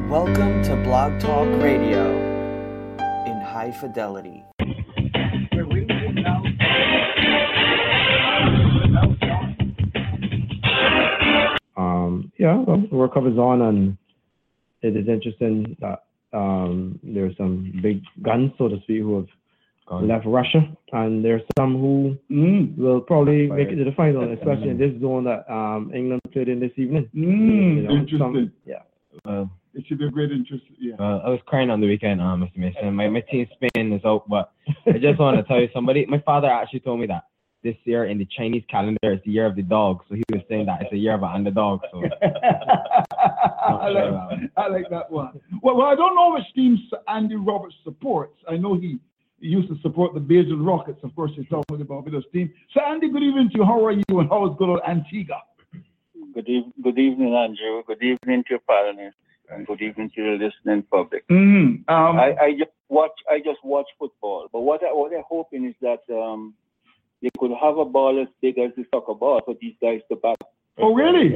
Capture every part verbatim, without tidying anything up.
Welcome to Blog Talk Radio in high fidelity. Um, yeah, well, the World Cup is on, and it is interesting that um, there are some big guns, so to speak, who have Gone. left Russia, and there's some who mm. will probably make it to the final, especially in this zone that um, England played in this evening. Mm. You know, interesting. Some, yeah. Well, it should be a great interest. Yeah. Well, I was crying on the weekend, um, Mister Mason. My my team Spain is out, but I just want to tell you somebody. My father actually told me that this year in the Chinese calendar is the year of the dog, so he was saying that it's a year of an underdog. So I, like, sure I like that one. Well, well, I don't know which team Andy Roberts supports. I know he, he used to support the Bajan Rockets. Of course, he's talking about Barbados team. So, Andy, good evening to you. How are you, and how is good old Antigua? Good, eve- good evening, Andrew. Good evening to your panelists, and good evening to the listening public. Mm, um, I, I just watch. I just watch football. But what I, what I'm hoping is that um, they could have a ball as big as the soccer ball for these guys to bat. Oh, really?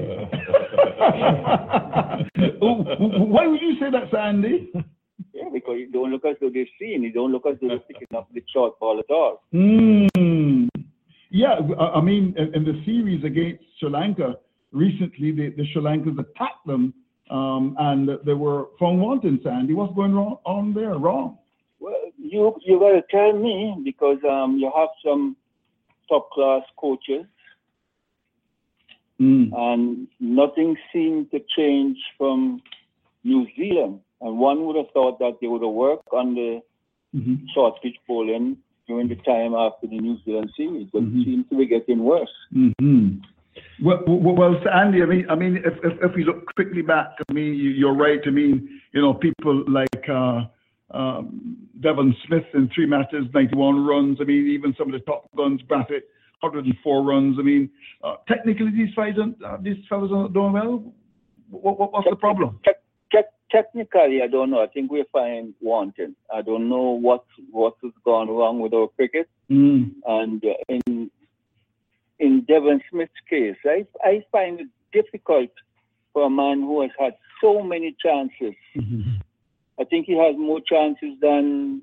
Why would you say that, Sandy? Yeah, because you don't look as though they're seeing. You don't look as though they're picking up the short ball at all. Mm. Yeah, I mean, in the series against Sri Lanka recently, the, the Sri Lankans attacked them, um, and they were found wanting. Sandy, what's going wrong on there? Wrong? Well, you you gotta tell me, because um, you have some top class coaches. Mm. And nothing seemed to change from New Zealand. And one would have thought that they would have worked on the mm-hmm. short pitch bowling during the time after the New Zealand series, but mm-hmm. it seems to be getting worse. Mm-hmm. Well, well, well, Andy, I mean, I mean, if if, if we look quickly back, I mean, you're right. I mean, you know, people like uh, um, Devon Smith in three matches, ninety-one runs. I mean, even some of the top guns, Brathwaite, one hundred four runs. I mean, uh, technically, these guys, uh, these fellas are doing well. What, what, what's Te- the problem? Te- te- technically, I don't know. I think we're fine wanting. I don't know what what has gone wrong with our cricket. Mm. And uh, in in Devon Smith's case, I I find it difficult for a man who has had so many chances. Mm-hmm. I think he has more chances than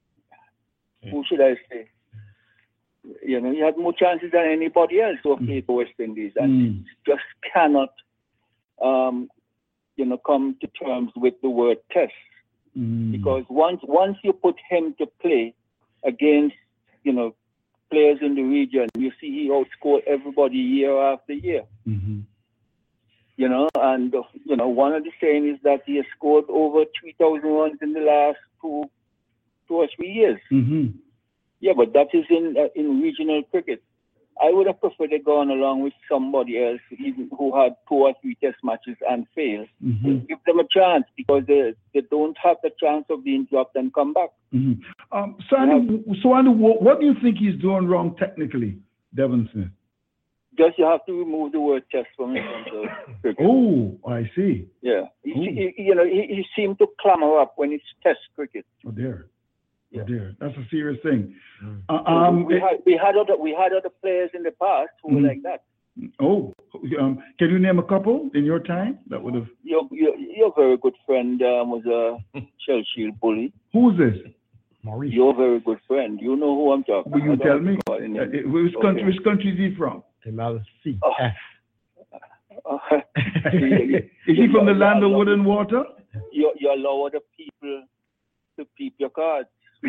who should I say? You know, he had more chances than anybody else who have played for West Indies, and Mm. just cannot, um, you know, come to terms with the word test. Mm. Because once once you put him to play against, you know, players in the region, you see he outscored everybody year after year. Mm-hmm. You know, and uh, you know, one of the saying is that he has scored over three thousand runs in the last two, two or three years. Mm-hmm. Yeah, but that is in uh, in regional cricket. I would have preferred to go on along with somebody else even who had two or three test matches and failed. Mm-hmm. Give them a chance, because they they don't have the chance of being dropped and come back. Mm-hmm. Um, so, Andy, so Andy, what, what do you think he's doing wrong technically, Devon Smith? Just you have to remove the word test from his cricket. Oh, I see. Yeah, he, he, you know, he, he seemed to clamor up when it's test cricket. Oh dear. Yeah. Oh dear, that's a serious thing. Mm. Uh, um, we, had, we had other we had other players in the past who mm-hmm. were like that. Oh, um, can you name a couple in your time that would have? Your your, your very good friend um, was a Shell Shield bully. Who's this? Maurice. Your very good friend. You know who I'm talking Will you about. tell me? Uh, Uh, which country? okay. Which country is he from? M L C Oh. F. Uh, Is he from the land of wood and water? you you allow other people to peep your cards.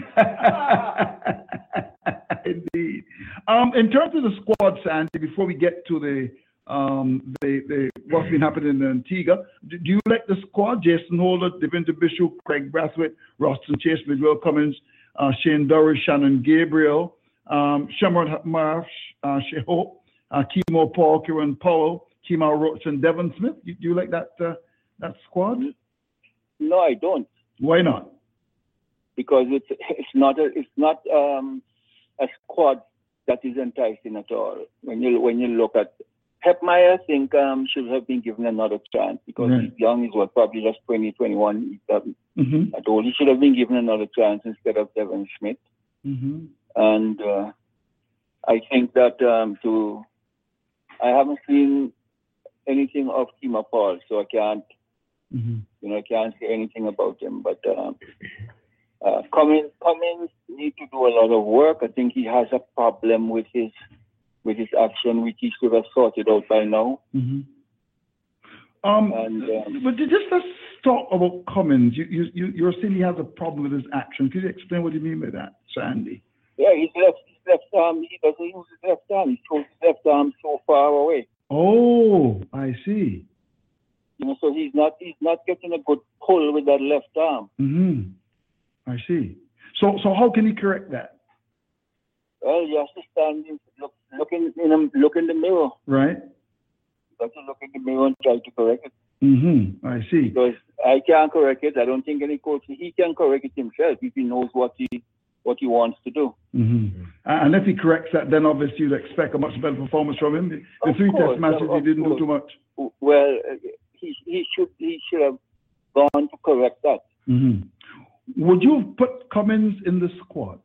Indeed. Um, in terms of the squad, Sandy, before we get to the um, the, the what's been happening in Antigua, do, do you like the squad? Jason Holder, Devonta Bishop, Craig Brathwaite, Roston Chase, Miguel Cummins, uh, Shane Durry, Shannon Gabriel, um, Shamar Marsh, uh, Sheho, uh, Kimo Paul, Kieran Powell, Kimo Roach, and Devon Smith. Do, do you like that uh, that squad? No, I don't, Why not? because it's it's not a it's not um, a squad that is enticing at all. When you when you look at Hepmeyer, I think um, should have been given another chance, because Right. he's young. He's what, probably just twenty, twenty-one. Mm-hmm. At all, he should have been given another chance instead of Devon Smith. Mm-hmm. And uh, I think that um, to I haven't seen anything of Kimo Paul, so I can't Mm-hmm. You know, I can't say anything about him. But um, uh, Cummins, Cummins need to do a lot of work. I think he has a problem with his with his action, which he should have sorted out by now. Mm-hmm. Um, And, um, but just let's talk about Cummins. You, you, you, you're saying he has a problem with his action. Could you explain what you mean by that, Sandy? Yeah, his left, his left arm, he doesn't use his left arm. He throws his left arm so far away. Oh, I see. You know, so he's not he's not getting a good pull with that left arm. Mm-hmm. I see. So, so how can he correct that? Well, you have to stand in, look, look in, in a, look in the mirror. Right. You have to look in the mirror and try to correct it. Mm-hmm. I see. Because I can't correct it. I don't think any coach, he can correct it himself if he knows what he what he wants to do. Mm-hmm. And if he corrects that, then obviously you'd expect a much better performance from him. The, the Of three course, test matches, of he didn't course. do too much. Well, uh, he he should he should have gone to correct that. Mm-hmm. Would you have put Cummins in the squad?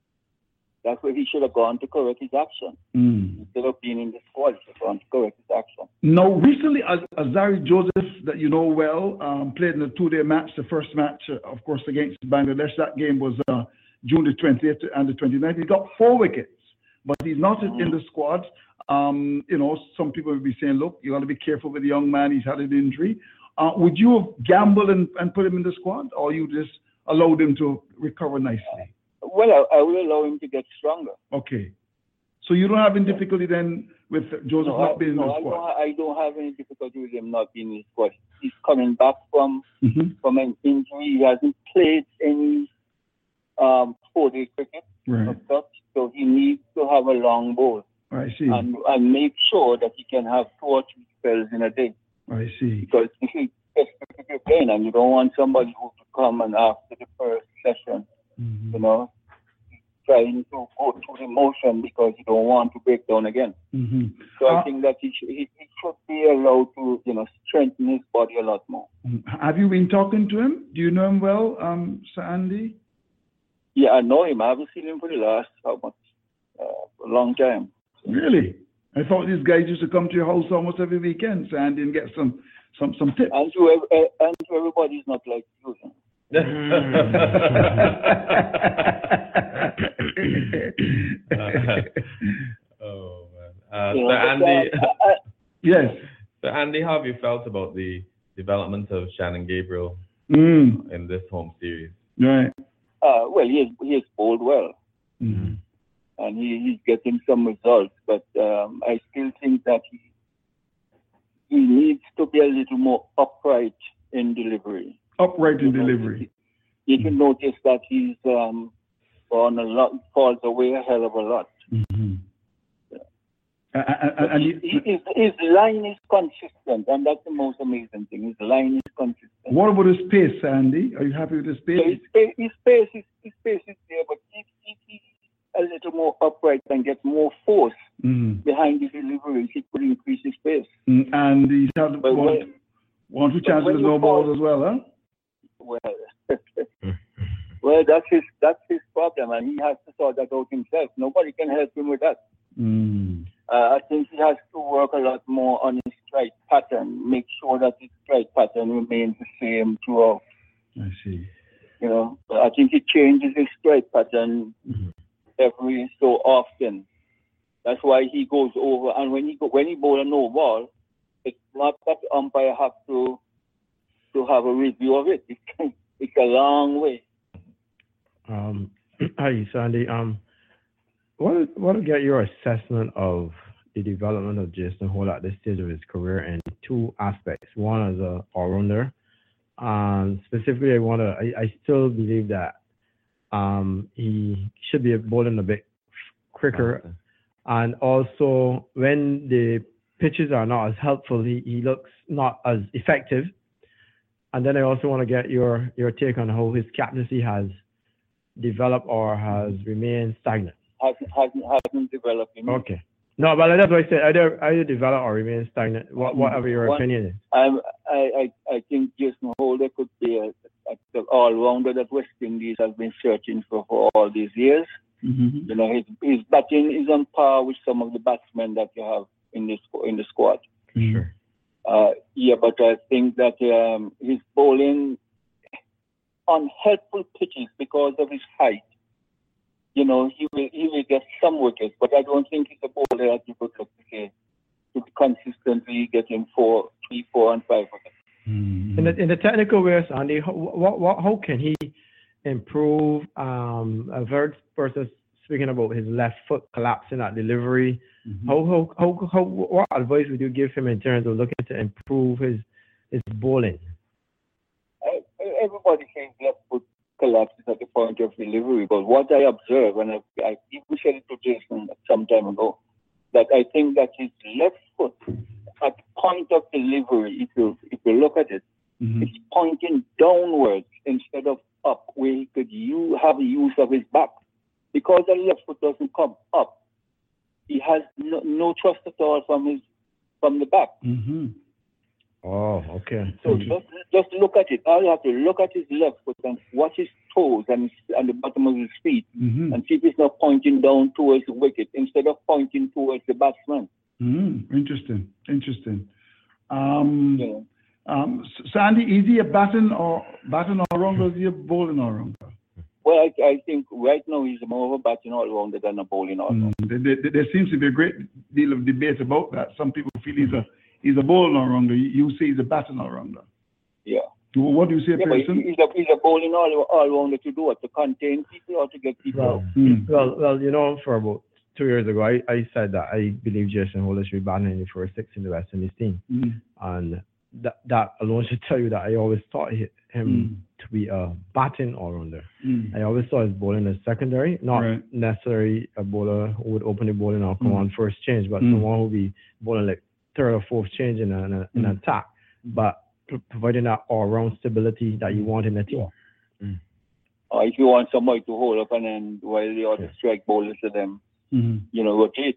That's where he should have gone to correct his action. Mm. Instead of being in the squad, he should have gone to correct his action. Now, recently, Az- Azari Joseph, that you know well, um, played in a two-day match. The first match, uh, of course, against Bangladesh. That game was uh, June the twentieth and the twenty-ninth. He got four wickets, but he's not mm-hmm. in the squad. Um, you know, some people will be saying, look, you got to be careful with the young man. He's had an injury. Uh, would you have gambled and, and put him in the squad, or you just allowed him to recover nicely? Well, I, I will allow him to get stronger. Okay. So you don't have any difficulty then with Joseph no, not I, being no, in the I squad? don't, I don't have any difficulty with him not being in the squad. He's coming back from mm-hmm. from an injury. He hasn't played any um, four-day cricket, right. of such, so he needs to have a long bowl. I see. And, and make sure that he can have two or three spells in a day. I see. Because if you if you're playing and you don't want somebody who to come and after the first session, mm-hmm. you know, trying to go through the motion because you don't want to break down again. Mm-hmm. So uh, I think that he should, he, he should be allowed to, you know, strengthen his body a lot more. Have you been talking to him? Do you know him well, um, Sir Andy? Yeah, I know him. I haven't seen him for the last, how much, uh, a long time. Really? I thought these guys used to come to your house almost every weekend, Sir Andy, and get some, some, some tips. And to, uh, and to everybody's not like you. uh, oh man. Uh, You so know, Andy, but, uh, I, yes. so Andy, how have you felt about the development of Shannon Gabriel Mm. in this home series? Right. uh, well, he has, he has bowled well. Mm. And he, he's getting some results, but um, I still think that he he needs to be a little more upright in delivery. Upright in You know, delivery. You can notice that he's um, gone a lot, falls away a hell of a lot. Mm-hmm. Yeah. Uh, and, and he, he, he, his, his line is consistent, and that's the most amazing thing. His line is consistent. what about his pace, Andy? Are you happy with his So pace? his, pace, his pace is his pace is there, but if he, he's a little more upright and get more force Mm. behind the delivery, he could increase his pace. Mm. And he's had But one, when, one two chances when with you no fall- balls as well, huh? well, well, that's his that's his problem, and he has to sort that out himself. Nobody can help him with that. Mm. Uh, I think he has to work a lot more on his strike pattern, make sure that his strike pattern remains the same throughout. I see. You know, I think he changes his strike pattern Mm-hmm. every so often. That's why he goes over, and when he go, when he bowl a no ball, it's not that the umpire have to to have a review of it. It's, it's a long way. Um, hi, Sandy. Um, what what to get your assessment of the development of Jason Hole at this stage of his career in two aspects. One as a all-rounder, um, specifically, I want to. I, I still believe that um, he should be bowling a bit quicker, okay. And also when the pitches are not as helpful, he, he looks not as effective. And then I also want to get your your take on how his captaincy has developed or has remained stagnant. Hasn't hasn't hasn't developed. You know? Okay. No, but that's what I said. Either either develop or remain stagnant. What, whatever your One, opinion is. I I I think Jason Holder could be a, a, a all-rounder that West Indies has been searching for for all these years. Mm-hmm. You know, his his batting is on par with some of the batsmen that you have in this in the squad. Sure. Uh, yeah, but I think that um, his bowling on helpful pitches because of his height, you know, he will he will get some wickets, but I don't think he's a bowler that you could look to say to be consistently getting four, three, four, and five wickets. Mm-hmm. In the in the technical ways, Andy, how, what, what, how can he improve? Um, I've heard persons speaking about his left foot collapsing at delivery. Mm-hmm. How, how, how, how, what advice would you give him in terms of looking to improve his his bowling? I, everybody says left foot collapses at the point of delivery, but what I observe, and I, I even said it to Jason some time ago, that I think that his left foot at the point of delivery, if you if you look at it, mm-hmm. it's pointing downwards instead of up, where he could use, have the use of his back. Because the left foot doesn't come up, he has no, no thrust at all from his from the back. Mm-hmm. Oh, okay. So just, just look at it. All you have to look at his left foot and watch his toes and, his, and the bottom of his feet, mm-hmm. and see if it's not pointing down towards the wicket instead of pointing towards the batsman. Mm-hmm. Interesting. Interesting. Um, Yeah. um, Sandy, is he a batting or batting all rounder, or is he a bowling all rounder? Well, I, I think right now he's more of a batting all rounder than a bowling all rounder. Mm, there, there, there seems to be a great deal of debate about that. Some people feel he's a he's a bowling all rounder. You say he's a batting all rounder. Yeah. Well, what do you say, Yeah, but Pearson? he's a, he's a bowling all, all rounder to do what? To contain people or to get people Well, out? Mm. well, well, you know, for about two years ago, I, I said that I believe Jason Holder should be batting in the first six in the West Indies team. Mm. And that that alone should tell you that I always thought he, him Mm. to be a batting all-rounder. Mm. I always saw his bowling as secondary, not Right. necessarily a bowler who would open the bowling or come Mm. on first change, but Mm. someone who would be bowling like third or fourth change in, a, in, a, in Mm. an attack, but p- providing that all-round stability that you want in a team. Or if you want somebody to hold up and then while the other Yeah. strike bowlers to them, Mm. you know, rotate.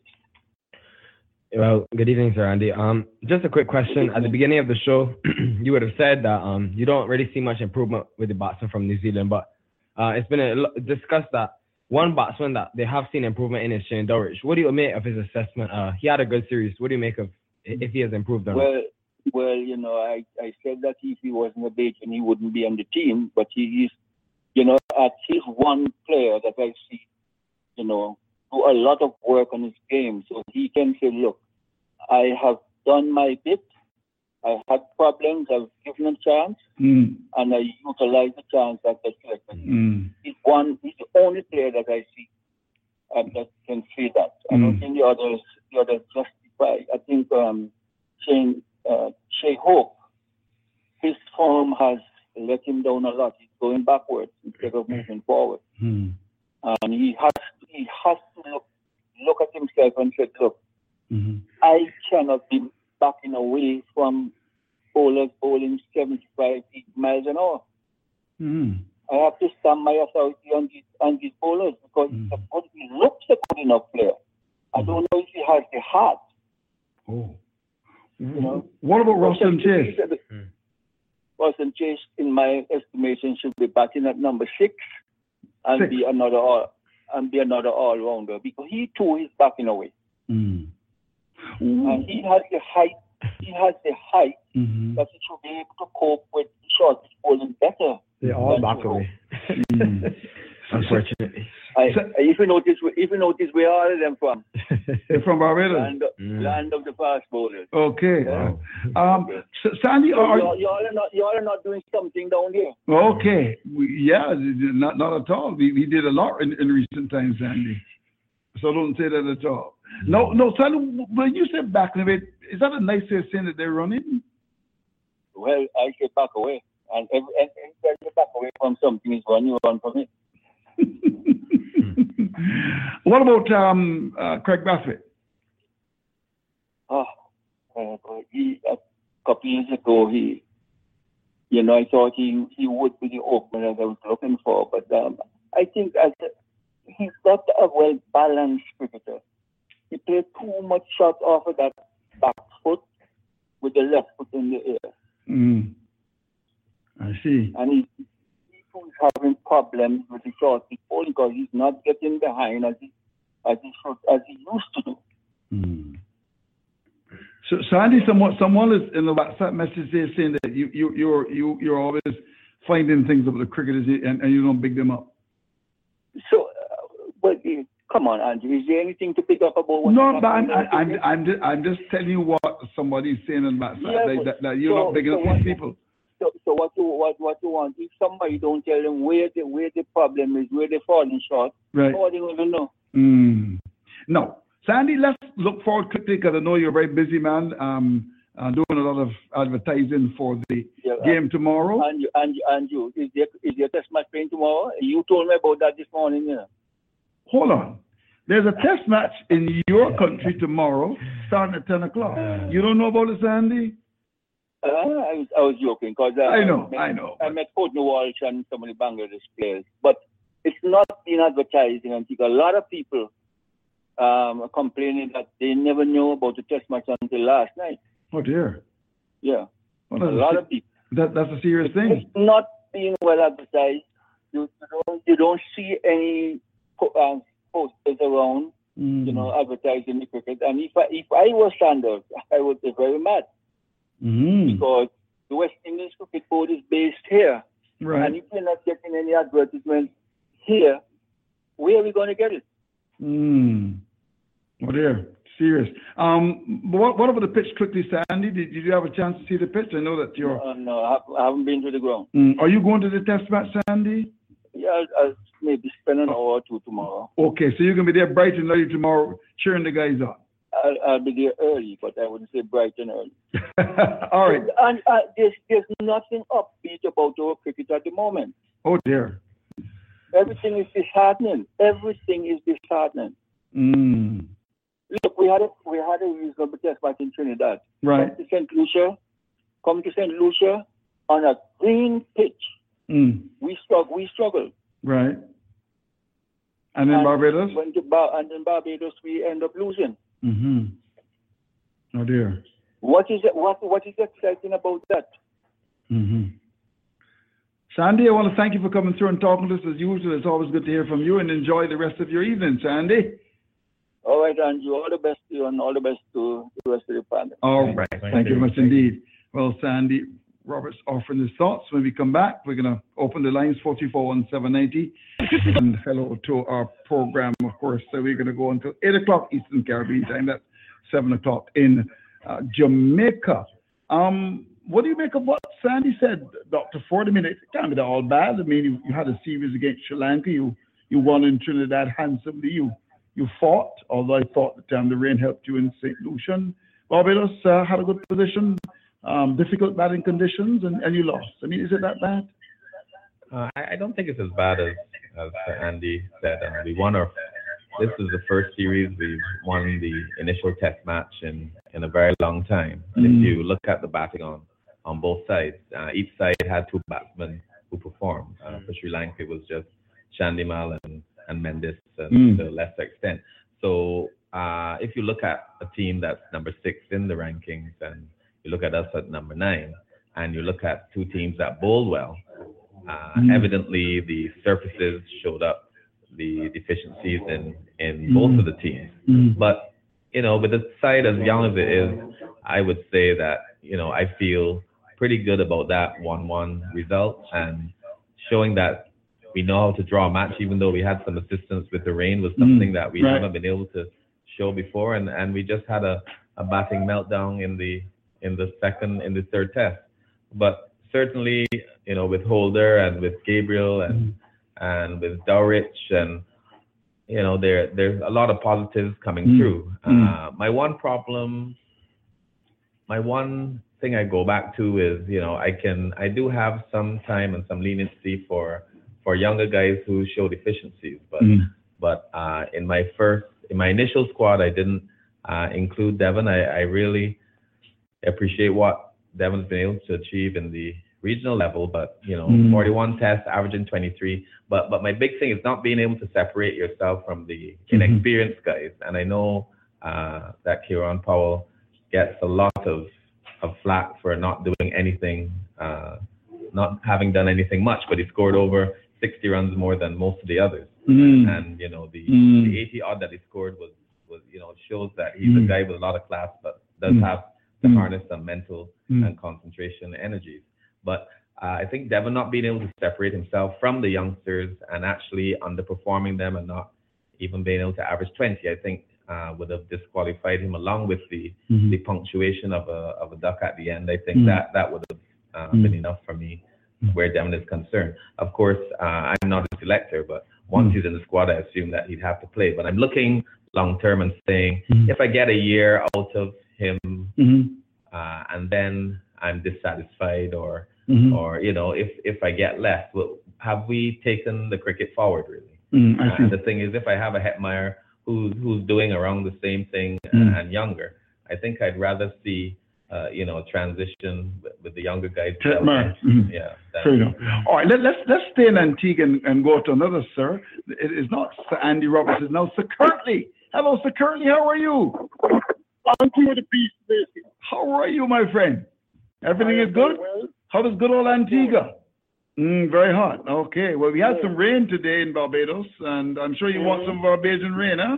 Well, good evening, Sir Andy. Um, just a quick question. At the beginning of the show, you would have said that um, you don't really see much improvement with the batsman from New Zealand, but uh, it's been a, lo- discussed that one batsman that they have seen improvement in is Shane Dowrich. What do you make of his assessment? Uh, he had a good series. What do you make of if he has improved or not? Well, well, you know, I, I said that if he wasn't a Bajan, he wouldn't be on the team, but he is, you know, at he's one player that I see, you know, do a lot of work on his game. So he can say, look, I have done my bit. I had problems. I've given him a chance, Mm. and I utilized the chance that I selected. Mm. He's one. He's the only player that I see um, that can say that. I don't Mm. think the others, the others justify. I think um, Shane, uh, Shea Hope, his form has let him down a lot. He's going backwards instead of moving forward, Mm. and he has he has to look look at himself and say, look, Mm. I cannot be backing away from bowlers bowling seventy-five miles an hour. Mm. I have to stand my authority on these on these bowlers because Mm. he's a good, he looks a good enough player. I don't know if he has the heart. Oh. You know. What about Russell Chase? Mm. Russell Chase, in my estimation, should be batting at number six and Six. be another all and be another all rounder because he too is backing away. Mm. And he has the height. He has the height Mm-hmm. that he should be able to cope with short bowling better. They all than back Shea Hope. away. Mm. Unfortunately. I, if you notice, if you notice, where are all of them from? They're from Barbados. Land, Mm. land of the fast bowlers. Okay. Yeah. Um, S- Sandy, So are, y'all, y'all are not, y'all are not doing something down there. okay. We, yeah, not not at all. We, we did a lot in, in recent times, Sandy. So don't say that at all. No, no, Sandy, when you said back a bit, is that a nice way of saying that they're running? Well, I say back away. And every, and every you back away from something is one, you run from it. What about um, uh, Craig Baffett? Oh, uh, he, a couple years ago, he, you know, I thought he, he would be the opener that I was looking for. But um, I think as a, he's got a well-balanced cricketer. He played too much shots off of that back foot with the left foot in the air. Mm. I see. And he, he was having problems with the short ball because he's not getting behind as he, as he, should, as he used to do. Mm. So, Sandy, someone, someone is in the WhatsApp message there saying that you, you, you're, you, you're always finding things about the cricketers and, and you don't big them up. So, uh, but uh, come on, Andrew, is there anything to pick up about what? No, but I'm, I, I'm, I'm, just, I'm just telling you what somebody's saying on WhatsApp, Yeah, that, that, that you're so, not big so enough what, these people. So, so what you what what you want? If somebody don't tell them where the where the problem is, where they're falling short, Right. how are they going to know? Mm. No, Sandy, let's look forward quickly because I know you're a very busy man. Um, uh, doing a lot of advertising for the Yeah, game tomorrow. And you, and you, and you, is there is there test match playing tomorrow? You told me about that this morning, yeah. Hold on. There's a test match in your country tomorrow, starting at ten o'clock. You don't know about it, Sandy? Uh, I was I was joking because uh, I know, met, I know. I met Courtney Walsh and some of the Bangladesh players, but it's not being advertised in Antigua. A lot of people um, are complaining that they never knew about the test match until last night. Oh dear. Yeah, Well, a that's lot se- of people. That, that's a serious It's thing. not being well advertised. You, you don't you don't see any po- um, posters around, Mm. you know, advertising the cricket. And if I if I was Sanders, I would be very mad Mm. because the West Indies Cricket Board is based here, and Right. if you're not getting any advertisement here, where are we going to get it? Mm. Oh dear. Serious. Um, but what, what about the pitch quickly, Sandy? Did, did you have a chance to see the pitch? I know that you're. Uh, no, I have- I haven't been to the ground. Mm. Are you going to the test match, Sandy? Yeah, I'll, I'll maybe spend an hour or two tomorrow. Okay, so you're gonna be there bright and early tomorrow, cheering the guys on. I'll, I'll be there early, but I wouldn't say bright and early. All right. And uh, there's there's nothing upbeat about our cricket at the moment. Oh dear. Everything is disheartening. Everything is disheartening. Mm. Look, we had a we had a reasonable test match in Trinidad. Right. Come to Saint Lucia, come to Saint Lucia on a green pitch. Mm. We struggle. We struggle. Right. And then And Barbados? When the Bar- and in Barbados we end up losing. Mm-hmm. Oh dear. What is it, what what is exciting about that? Mm-hmm. Sandy, I want to thank you for coming through and talking to us as usual. It's always good to hear from you, and enjoy the rest of your evening, Sandy. All right, Andrew. All the best to you, and all the best to the rest of the panel. All Thank right. you. Thank you very much indeed. Well, Sandy Roberts offering his thoughts. When we come back, we're going to open the lines four three four one seven nine zero. And hello to our program, of course. So we're going to go until eight o'clock Eastern Caribbean time. That's seven o'clock in uh, Jamaica. Um, what do you make of what Sandy said, Doctor Ford? I mean, it can't be that all bad. I mean, you, you had a series against Sri Lanka. You you won in Trinidad handsomely. You you fought, although I thought the time the rain helped you in Saint Lucia. Barbados uh, had a good position, um, difficult batting conditions, and, and you lost. I mean, is it that bad? Uh, I, I don't think it's as bad as, as Andy said. Uh, we won our, this is the first series we've won the initial test match in, in a very long time. And Mm. if you look at the batting on, on both sides, uh, each side had two batsmen who performed. Uh, for Sri Lanka, it was just Chandimal and, and Mendes and Mm. to a lesser extent. So uh, if you look at a team that's number six in the rankings and you look at us at number nine, and you look at two teams that bowled well, uh, Mm. evidently the surfaces showed up the deficiencies in, in Mm. both of the teams. Mm. But, you know, with the side as young as it is, I would say that, you know, I feel pretty good about that one one result, and showing that we know how to draw a match, even though we had some assistance with the rain, was something Mm. that we Right. haven't been able to show before. And, and we just had a, a batting meltdown in the in the second, in the third test. But certainly, you know, with Holder and with Gabriel and and with Dowrich, and you know, there there's a lot of positives coming Mm. through. Mm. Uh, my one problem, my one thing I go back to is, you know, I can I do have some time and some leniency for for younger guys who show deficiencies, but Mm. but uh, in my first in my initial squad, I didn't uh, include Devon. I, I really appreciate what Devon's been able to achieve in the regional level, but you know, Mm. forty-one tests, averaging twenty-three. But but my big thing is not being able to separate yourself from the Mhm. inexperienced guys. And I know uh, that Kieran Powell gets a lot of of flack for not doing anything, uh, not having done anything much, but he scored over sixty runs more than most of the others. Mm. And you know, the Mm. the eighty odd that he scored was was you know shows that he's a Mm. guy with a lot of class, but does Mm. have to Mm. harness some mental Mm. and concentration energies. But uh, I think Devon not being able to separate himself from the youngsters and actually underperforming them and not even being able to average twenty, I think uh, would have disqualified him, along with the Mhm. the punctuation of a of a duck at the end. I think Mm. that that would have uh, Mm. been enough for me Mm. where Devon is concerned. Of course, uh, I'm not a selector, but once Mm. he's in the squad, I assume that he'd have to play. But I'm looking long term and saying, Mm. if I get a year out of him Mhm. uh, and then I'm dissatisfied, or Mhm. or you know, if if I get less, well, have we taken the cricket forward really? Mm, I Uh, see. and the thing is, if I have a Hetmeyer who's who's doing around the same thing Mm. and younger, I think I'd rather see uh, you know, a transition with, with the younger guys. Hetmeyer. Mhm. Yeah. that- Fair enough. All right, let, let's let's stay in Antigua and, and go to another sir. It is not Sir Andy Roberts. It's now Sir Curtly. Hello, Sir Curtly. How are you? I'm to the beast, basically. How are you, my friend? Everything I is am good? very well. How does good old Antigua? Mm, very hot. Okay. Well, we had some rain today in Barbados, and I'm sure you want some Barbadian rain, huh?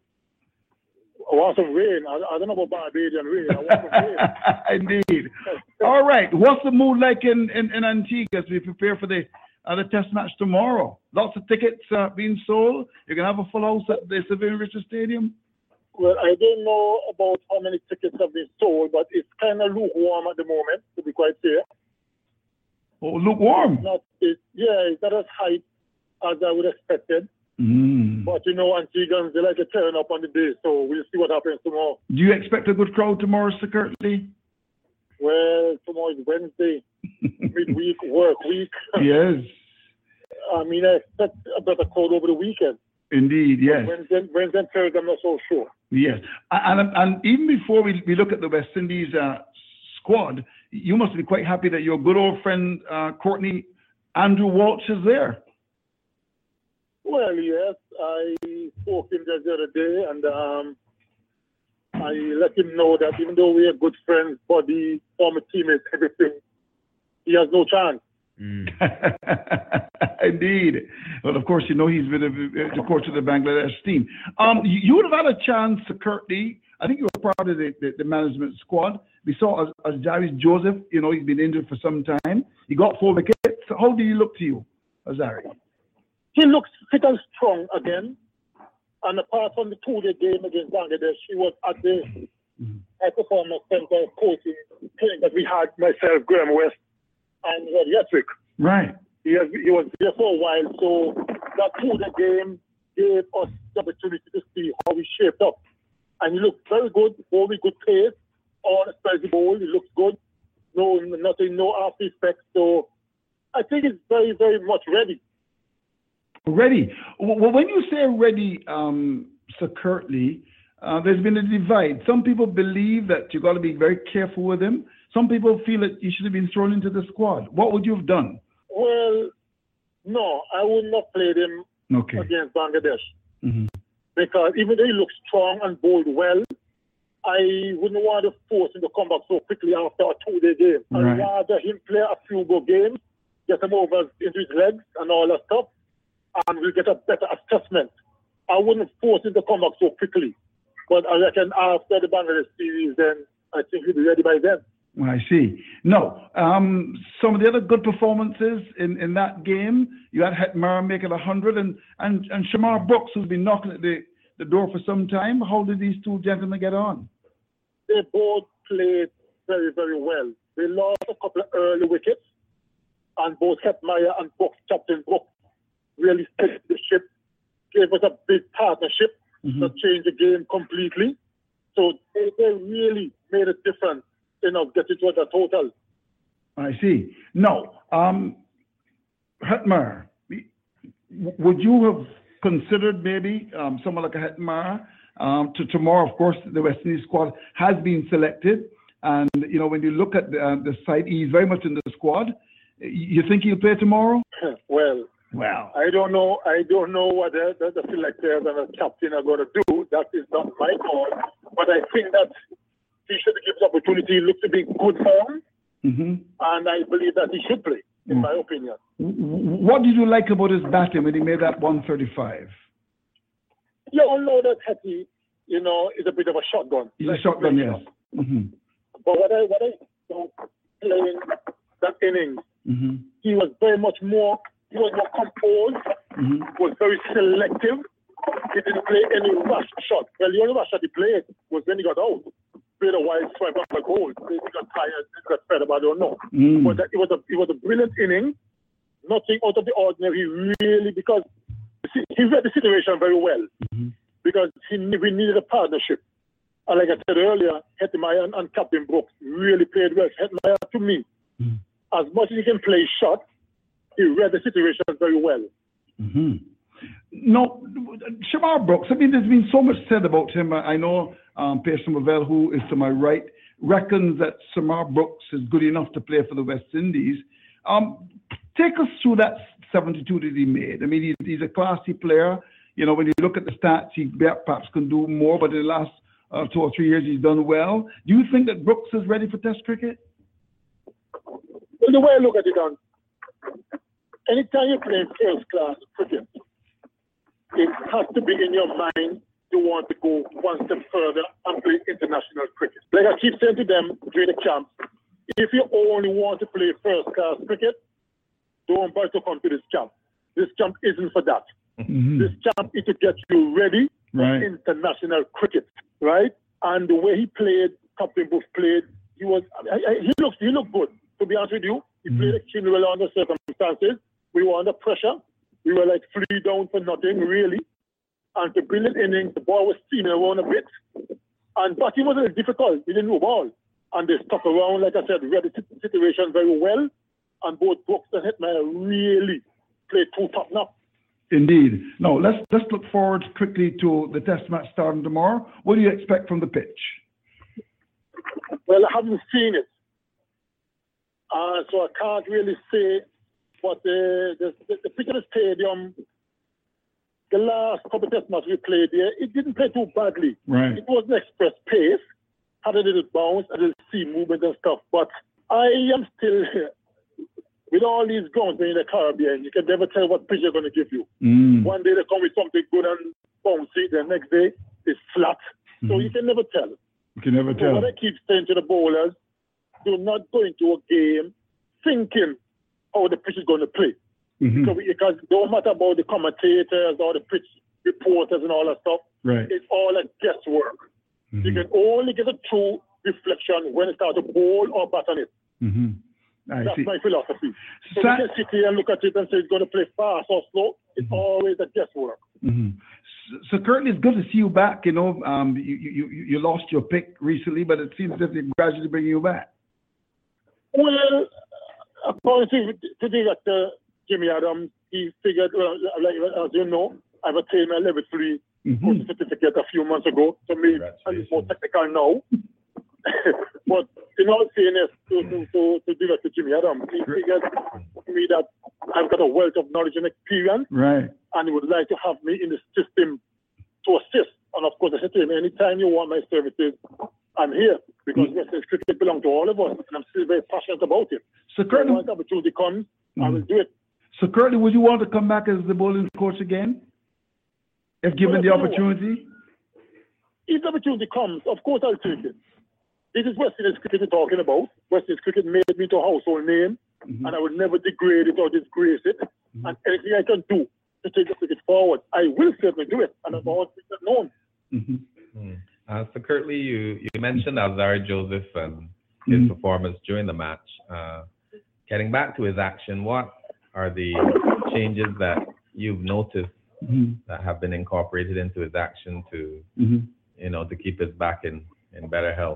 I want some rain. I, I don't know about Barbadian rain. I want some rain. Indeed. All right. What's the mood like in, in, in Antigua as we prepare for the uh, the test match tomorrow? Lots of tickets uh, being sold. You can have a full house at the Savannah Richard Stadium. Well, I don't know about how many tickets have been sold, but it's kind of lukewarm at the moment, to be quite fair. Oh, lukewarm. It's not, it, yeah, it's not as high as I would have expected. Mm. But, you know, Antiguans, they like to turn up on the day, so we'll see what happens tomorrow. Do you expect a good crowd tomorrow, Sir Curtly? Well, tomorrow is Wednesday, midweek, work week. Yes. I mean, I expect a better crowd over the weekend. Indeed, yes. Wednesday, Wednesday and Thursday, I'm not so sure. Yes. And, and, and even before we, we look at the West Indies uh, squad, you must be quite happy that your good old friend, uh, Courtney Andrew Walsh, is there. Well, yes, I spoke to him just the other day, and um, I let him know that even though we are good friends, buddy, former teammates, everything, he has no chance. Mm. Indeed. Well, of course, you know he's been the, the coach of the Bangladesh team. Um, you, you would have had a chance, Curtly. I think you were part of the, the, the management squad. We saw as, as Jarvis Joseph, you know, he's been injured for some time. He got four wickets. How do he look to you, Azari? He looks fit and strong again. And apart from the two-day game against Bangladesh, he was at the mm-hmm. high performance center coaching training that we had, myself, Graham West, and Rod Yetwick. Right. He, has, he was there for a while, so that two-day game gave us the opportunity to see how we shaped up. And he looked very good, very good pace, all the ball, he looks good, no nothing, no after effects. So I think it's very, very much ready. Ready. Well, when you say ready, um, Sir Curtly, uh, there's been a divide. Some people believe that you've got to be very careful with him. Some people feel that you should have been thrown into the squad. What would you have done? Well, no, I would not play him okay. against Bangladesh. Mm-hmm. Because even though he looks strong and bowled well, I wouldn't want to force him to come back so quickly after a two-day game. Right. I'd rather him play a few good games, get him over into his legs and all that stuff, and we'll get a better assessment. I wouldn't force him to come back so quickly. But I reckon after the Bangladesh series, then I think he'll be ready by then. I see. No, um, some of the other good performances in, in that game, you had Hetmeyer make it one hundred, and, and, and Shamar Brooks, who's been knocking at the, the door for some time. How did these two gentlemen get on? They both played very, very well. They lost a couple of early wickets, and both Hetmeyer and Brooks, Captain Brooks, really steadied the ship, gave us a big partnership mm-hmm. that changed the game completely. So they, they really made a difference in us getting to the total. I see. No, um, Hetmeyer, would you have considered maybe um, someone like a Hetmeyer um, to tomorrow? Of course, the West Indies squad has been selected, and you know when you look at the, uh, the side, he's very much in the squad. You think he'll play tomorrow? Well, well, I don't know. I don't know what the, the, the selectors and the captain are going to do. That is not my call. But I think that he should give the opportunity. He looks to be good form, mm-hmm. and I believe that he should play, in mm. my opinion. What did you like about his batting when he made that one thirty-five? You all know that Hetty, you know, is a bit of a shotgun. He's like a shotgun, yes. Mm-hmm. But what I what I saw playing that innings, Mm-hmm. he was very much more he was more composed, Mm-hmm. was very selective. He didn't play any rush shot. Well, the only rush shot he played was when he got out. Played a wide swipe on the goal. He got tired, he got fed up, I don't know. Mm. But that, it was a it was a brilliant inning. Nothing out of the ordinary, really, because he read the situation very well. Mm-hmm. Because he, we needed a partnership. And like I said earlier, Hetmeyer and, and Captain Brooks really played well. Hetmeyer, to me, Mm. as much as he can play shot, he read the situation very well. Mm-hmm. No, Shamar Brooks, I mean, there's been so much said about him. I know um, Pearson Mavell, who is to my right, reckons that Shamar Brooks is good enough to play for the West Indies. Um, take us through that seventy-two that he made. I mean, he's, he's a classy player. You know, when you look at the stats, he perhaps can do more, but in the last uh, two or three years, he's done well. Do you think that Brooks is ready for Test cricket? Well, the way I look at it, on anytime you play first class cricket, it has to be in your mind you want to go one step further and play international cricket. Like I keep saying to them during the camp, if you only want to play first class cricket, don't bother to come to this camp. This camp isn't for that. Mm-hmm. This camp is to get you ready Right. for international cricket, right? And the way he played, Captain Bush played, he was I, I, he looked he looked good. To be honest with you, he Mm-hmm. played extremely well under circumstances. We were under pressure. We were like three down for nothing, really. And the brilliant innings, the ball was steaming around a bit. And but he wasn't difficult. He didn't know ball. And they stuck around, like I said, read the situation very well. And both Brooks and Hetmeyer really played two top notch. Indeed. Now, let's let's look forward quickly to the Test match starting tomorrow. What do you expect from the pitch? Well, I haven't seen it. Uh, so I can't really say. But the, the, the, the pitch of the stadium, the last couple of Test matches we played there, it didn't play too badly. Right. It was an express pace, had a little bounce, a little sea movement and stuff. But I am still, with all these grounds in the Caribbean, you can never tell what pitch they're going to give you. Mm. One day they come with something good and bouncy, the next day it's flat. So Mhm. you can never tell. You can never So tell. what I keep saying to the bowlers, do not go into a game thinking how the pitch is going to play. Mhm. So because it don't matter about the commentators or the pitch reporters and all that stuff. Right. It's all a guesswork. Mhm. You can only get a true reflection when it starts to bowl or bat on it. Mhm. I That's see. my philosophy. So Sa- you can sit here and look at it and say it's going to play fast or slow. It's Mhm. always a guesswork. Mhm. So, so Curtly, it's good to see you back. You know, um, you, you you you lost your pick recently, but it seems as if they're gradually bringing you back. Well, according to, to Director Jimmy Adams, he figured, well, like, as you know, I've attained my level three Mhm. certificate a few months ago, so maybe I'm more technical now. But in all fairness to, to, to, to Director Jimmy Adams, he figured to me that I've got a wealth of knowledge and experience, Right. and he would like to have me in the system to assist. And of course, I said to him, anytime you want my services, I'm here, because West Indies cricket belongs to all of us, and I'm still very passionate about it. So So Curtly, once the opportunity comes, I Mhm. will do it. so Curtly, would you want to come back as the bowling coach again, if given Well, the you know what? opportunity? If the opportunity comes, of course I'll take it. This is West Indies cricket we're talking about. West Indies cricket made me to a household name, Mhm. and I would never degrade it or disgrace it. Mhm. And anything I can do to take the cricket forward, I will certainly do it. And I've always been that known. Mhm. Hmm. Uh, so Curtly, you, you mentioned Alzari Joseph and his Mhm. performance during the match. Uh, getting back to his action, what are the changes that you've noticed Mhm. that have been incorporated into his action to, Mhm. you know, to keep us back in, in better health?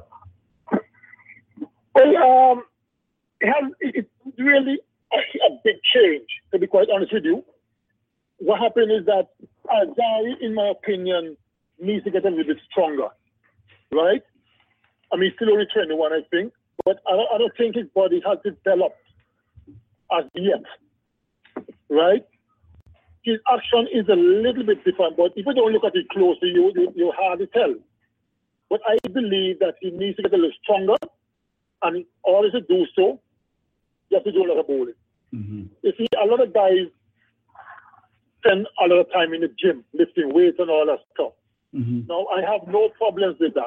Well, um, it has, it's really a, a big change, to be quite honest with you. What happened is that Azari, in my opinion, needs to get a little bit stronger, right? I mean, he's still only twenty-one, I think, but I don't, I don't think his body has developed as yet, right? His action is a little bit different, but if you don't look at it closely, you, you, you hard to tell. But I believe that he needs to get a little stronger, and in order to do so, you have to do a lot of bowling. Mhm. You see, a lot of guys spend a lot of time in the gym, lifting weights and all that stuff. Mhm. Now, I have no problems with that.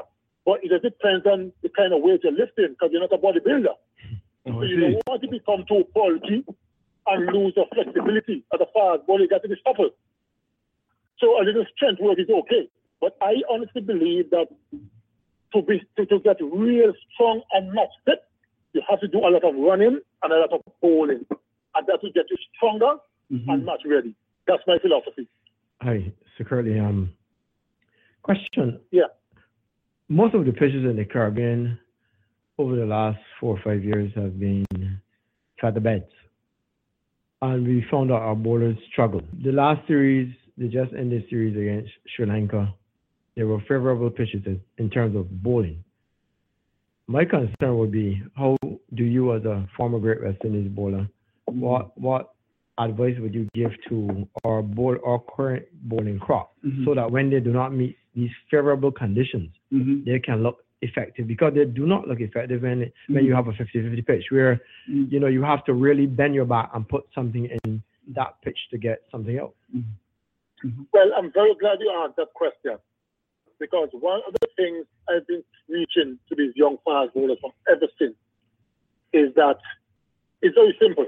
But it just depends on the kind of weight you're lifting, because you're not a bodybuilder. Oh, So I you see. don't want to become too bulky and lose your flexibility at the fast body. You got to be supple. So a little strength work is okay. But I honestly believe that to be to, to get real strong and not fit, you have to do a lot of running and a lot of bowling. And that will get you stronger Mhm. and match ready. That's my philosophy. Hi, so currently, um, question. Yeah. Most of the pitches in the Caribbean over the last four or five years have been feather beds. And we found out our bowlers struggled. The last series, they just ended series against Sri Lanka. There were favorable pitches in, in terms of bowling. My concern would be, how do you, as a former Great West Indies bowler, what what advice would you give to our bowl, our current bowling crop, Mhm. so that when they do not meet these favorable conditions, Mhm. they can look effective? Because they do not look effective when when Mhm. you have a fifty-fifty pitch, where Mhm. you know you have to really bend your back and put something in that pitch to get something out. Well, I'm very glad you asked that question, because one of the things I've been preaching to these young fast bowlers from ever since is that it's very simple.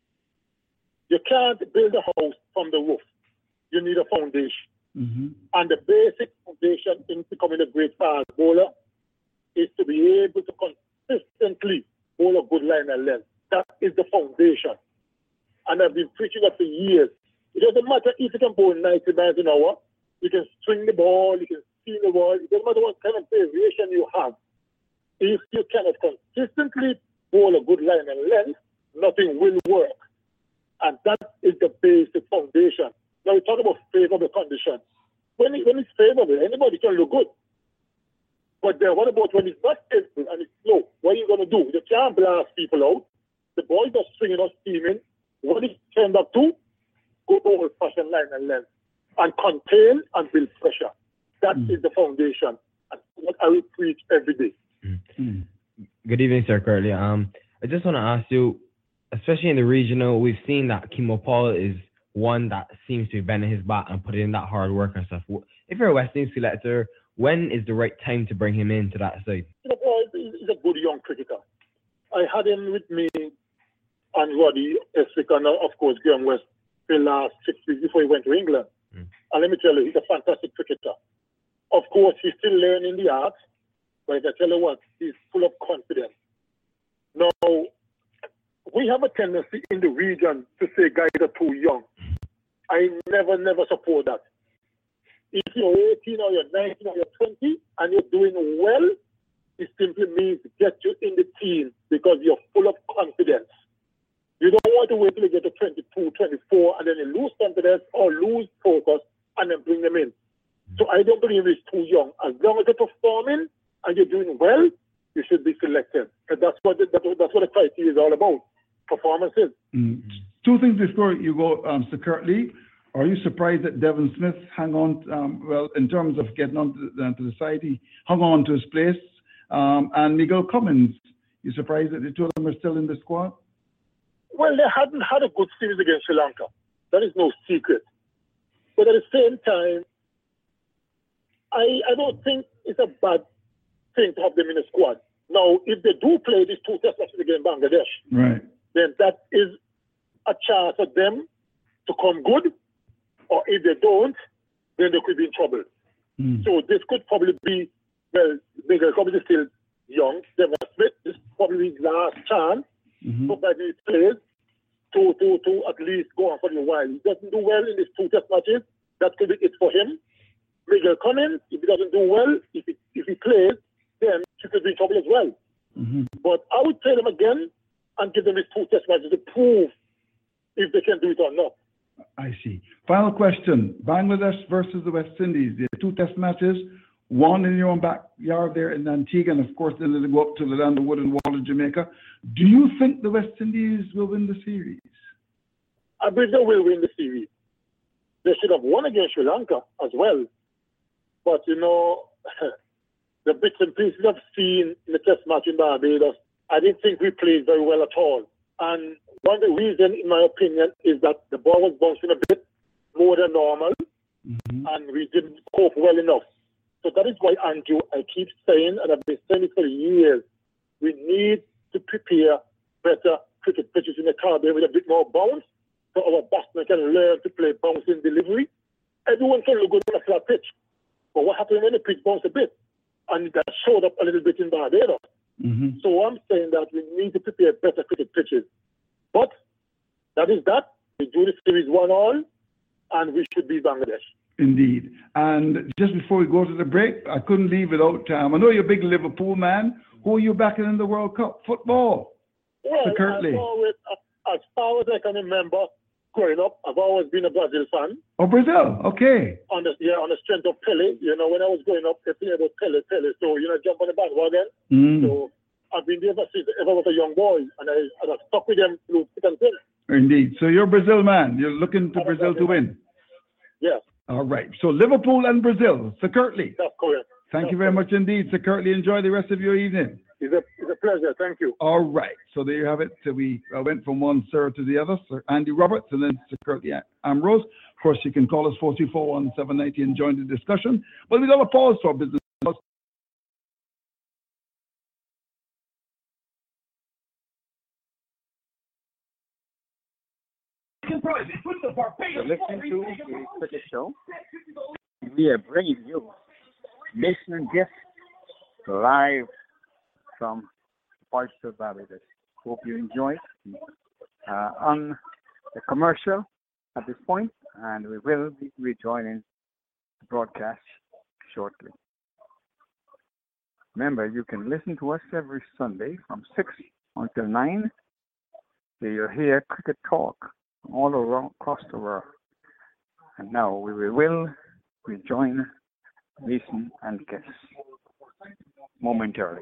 You can't build a house from the roof. You need a foundation. Mhm. And the basic foundation in becoming a great fast bowler is to be able to consistently bowl a good line and length. That is the foundation. And I've been preaching that for years. It doesn't matter if you can bowl ninety miles an hour, you can swing the ball, you can spin the ball, it doesn't matter what kind of variation you have. If you cannot consistently bowl a good line and length, nothing will work. And that is the basic foundation. Now we talk about favorable conditions. When, it, when it's favorable, anybody can look good. But then what about when it's not favorable and it's slow? What are you going to do? You can't blast people out. The ball is not swinging or steaming. What is turned up to? Go over fashion line and length. And contain and build pressure. That Mm. is the foundation. And what I will preach every day. Mm. Good evening, Sir Curtly. Um, I just want to ask you, especially in the regional, we've seen that Kimo Paul is one that seems to be bending his back and putting in that hard work and stuff. If you're a West Indies selector, when is the right time to bring him into that side? Kimo Paul is a good young cricketer. I had him with me and Roddy Esrick and of course Graham West for the last six weeks before he went to England. Mm. And let me tell you, he's a fantastic cricketer. Of course, he's still learning the art, but I tell you what, he's full of confidence. Now, we have a tendency in the region to say guys are too young. I never, never support that. If you're eighteen or you're nineteen or you're twenty and you're doing well, it simply means get you in the team because you're full of confidence. You don't want to wait till you get to twenty-two, twenty-four and then you lose confidence or lose focus and then bring them in. So I don't believe it's too young. As long as you're performing and you're doing well, you should be selected. And that's what the, that's what the criteria is all about. Performances. Mm. Two things before you go, um, Sir Curtly. Are you surprised that Devon Smith hung on, um, well, in terms of getting on to, uh, to the side, he hung on to his place? Um, and Miguel Cummins, you surprised that the two of them are still in the squad? Well, they hadn't had a good series against Sri Lanka. That is no secret. But at the same time, I, I don't think it's a bad thing to have them in the squad. Now, if they do play these two test matches against Bangladesh, Right. then that is a chance for them to come good. Or if they don't, then they could be in trouble. Mm. So this could probably be, well, Miguel Cummins is still young. Devon Smith is probably his last chance, Mm-hmm. provided he plays, to, to, to at least go on for a while. He doesn't do well in these two test matches. That could be it for him. Miguel Cummins, if he doesn't do well, if he, if he plays, then he could be in trouble as well. Mm-hmm. But I would play them again and give them these two test matches to prove if they can do it or not. I see. Final question. Bangladesh versus the West Indies. They have two test matches, one in your own backyard there in Antigua, and of course then they go up to the land of wood and wall in Jamaica. Do you think the West Indies will win the series? I believe they will win the series. They should have won against Sri Lanka as well. But, you know, the bits and pieces I've seen in the test match in Barbados, I didn't think we played very well at all. And one of the reasons, in my opinion, is that the ball was bouncing a bit more than normal, Mm-hmm. and we didn't cope well enough. So that is why, Andrew, I keep saying, and I've been saying it for years, we need to prepare better cricket pitches in the Caribbean with a bit more bounce, so our batsmen can learn to play bouncing delivery. Everyone can look good on a flat pitch, but what happens when the pitch bounce a bit? And that showed up a little bit in Barbados. Mm-hmm. So I'm saying that we need to prepare better cricket pitches. But that is that. We do the series one all, and we should be Bangladesh. Indeed. And just before we go to the break, I couldn't leave without, um, I know you're a big Liverpool man. Who are you backing in the World Cup? Football. Well, So Curtly. I've always, as far as I can remember, growing up, I've always been a Brazil fan. Oh, Brazil. Okay. On the, yeah, on the strength of Pele. You know, when I was growing up, they played about Pele, Pele. So, you know, jump on the bandwagon. Mm. So I've been there ever since I was a young boy, and I, and I stuck with them through thick and thin. Indeed. So you're a Brazil man. You're looking to I'm a Brazil to Brazil win. Yes, All right. So Liverpool and Brazil. Sir Curtly. that's correct. Thank That's you very correct. much indeed. Sir Curtly, enjoy the rest of your evening. It's a, it's a pleasure. Thank you. All right. So there you have it. So we uh, went from one Sir to the other, Sir Andy Roberts, and then Sir Curtly Ambrose. Of course, you can call us four two four one seven nine zero and join the discussion. But we got a pause for business. You're listening to the Cricket Show. We are bringing you Mason and Guest live from Portsmouth, Barbados. Hope you enjoy uh, on the commercial at this point, and we will be rejoining the broadcast shortly. Remember, you can listen to us every Sunday from six until nine. You'll hear cricket talk all around across the world. And now we will rejoin Mason and Guest momentarily.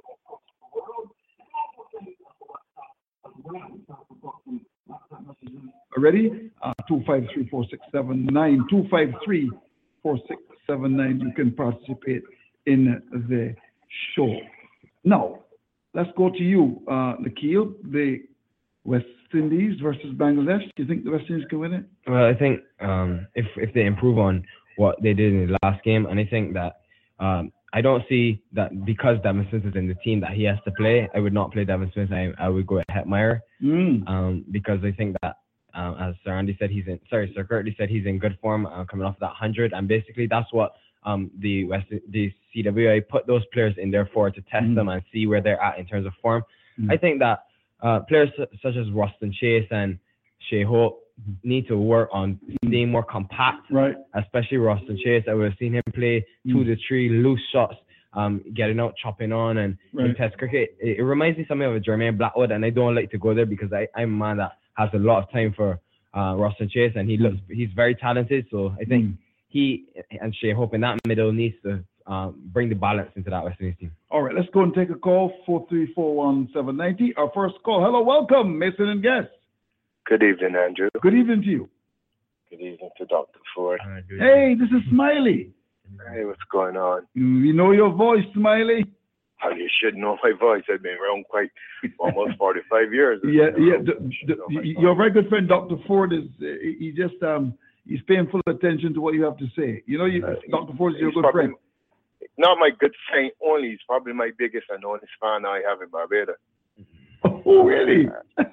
Ready? Uh, two five three, four six seven nine. two five three, four six seven nine. You can participate in the show. Now, let's go to you, uh, Nikhil. The West Indies versus Bangladesh. Do you think the West Indies can win it? Well, I think um, if if they improve on what they did in the last game, and I think that um, I don't see that because Devin Smith is in the team that he has to play. I would not play Devin Smith. I, I would go at Hetmeyer Mm. um, because I think that um, as Sir Andy said, he's in. Sorry, Sir Curtly said he's in good form uh, coming off that hundred, and basically that's what um, the West the C W A put those players in there for, to test Mm. them and see where they're at in terms of form. Mm. I think that uh, players su- such as Roston Chase and Shea Hope need to work on staying more compact, Right. especially Roston Chase. I would have seen him play two Mm. to three loose shots, um, getting out, chopping on, and in Right. Test cricket. It, it reminds me something of a Jermaine Blackwood, and I don't like to go there because I, I'm a man that has a lot of time for uh, Roston Chase, and he looks he's very talented. So I think Mm. he and Shea Hope in that middle needs to um, bring the balance into that West Indies team. All right, let's go and take a call. four three four one seven nine zero. Our first call. Hello, welcome, Mason and Guest. Good evening, Andrew. Good evening to you. Good evening to Doctor Ford. Hey, this is Smiley. Hey, what's going on? We know your voice, Smiley. How you should know my voice. I've been around quite almost forty-five years. Yeah, You yeah. know, The, you should know my the, voice. your very good friend, Doctor Ford, is uh, he just um he's paying full attention to what you have to say. You know, you, Uh, Doctor Ford is your he's good probably- friend. Not my good friend only. He's probably my biggest and only fan I have in Barbados. Oh, really?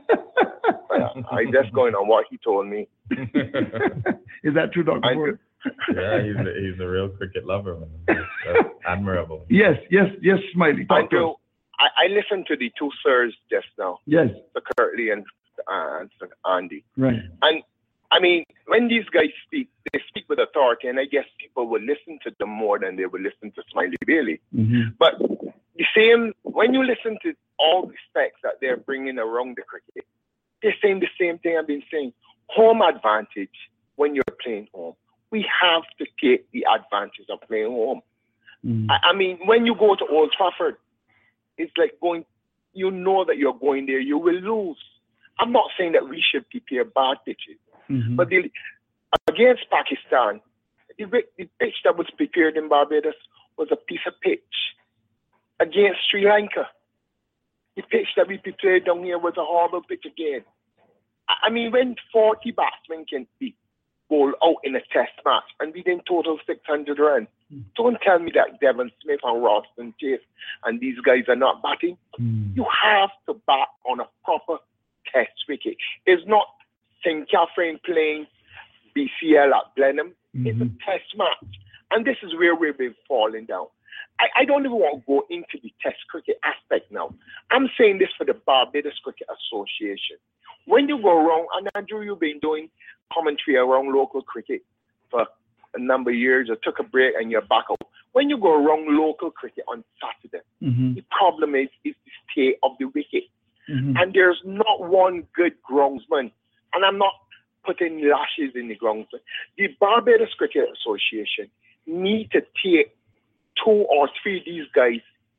But I just going on what he told me. Is that true, Doctor I Ford? Yeah, he's a, he's a real cricket lover, man. That's admirable. Yes, yes, yes, Smiley. Talk to Andrew, us. I, I listened to the two sirs just now, Yes, Sir Curtly and, uh, and Sir Andy. right. And I mean, when these guys speak, they speak with authority, and I guess people will listen to them more than they will listen to Smiley Bailey. Mm-hmm. But the same, when you listen to all the specs that they're bringing around the cricket, they're saying the same thing I've been saying. Home advantage when you're playing home. We have to take the advantage of playing home. Mm-hmm. I, I mean, when you go to Old Trafford, it's like going, you know that you're going there, you will lose. I'm not saying that we should prepare bad pitches. Mm-hmm. But the, against Pakistan, the, the pitch that was prepared in Barbados was a piece of pitch. Against Sri Lanka, the pitch that we prepared down here was a horrible pitch again. I, I mean, when forty batsmen can be bowled out in a test match and we then total six hundred runs, Don't tell me that Devon Smith and Ralston Chase and these guys are not batting. Mm. You have to bat on a proper test wicket. It's not Saint Catherine playing B C L at Blenheim. Mm-hmm. It's a test match. And this is where we've been falling down. I, I don't even want to go into the test cricket aspect now. I'm saying this for the Barbados Cricket Association. When you go around, and Andrew, you've been doing commentary around local cricket for a number of years, or took a break and you're back out. When you go around local cricket on Saturday, mm-hmm. the problem is, is the state of the wicket. Mm-hmm. And there's not one good groundsman. And I'm not putting lashes in the groundsman. The Barbados Cricket Association need to take two or three of these guys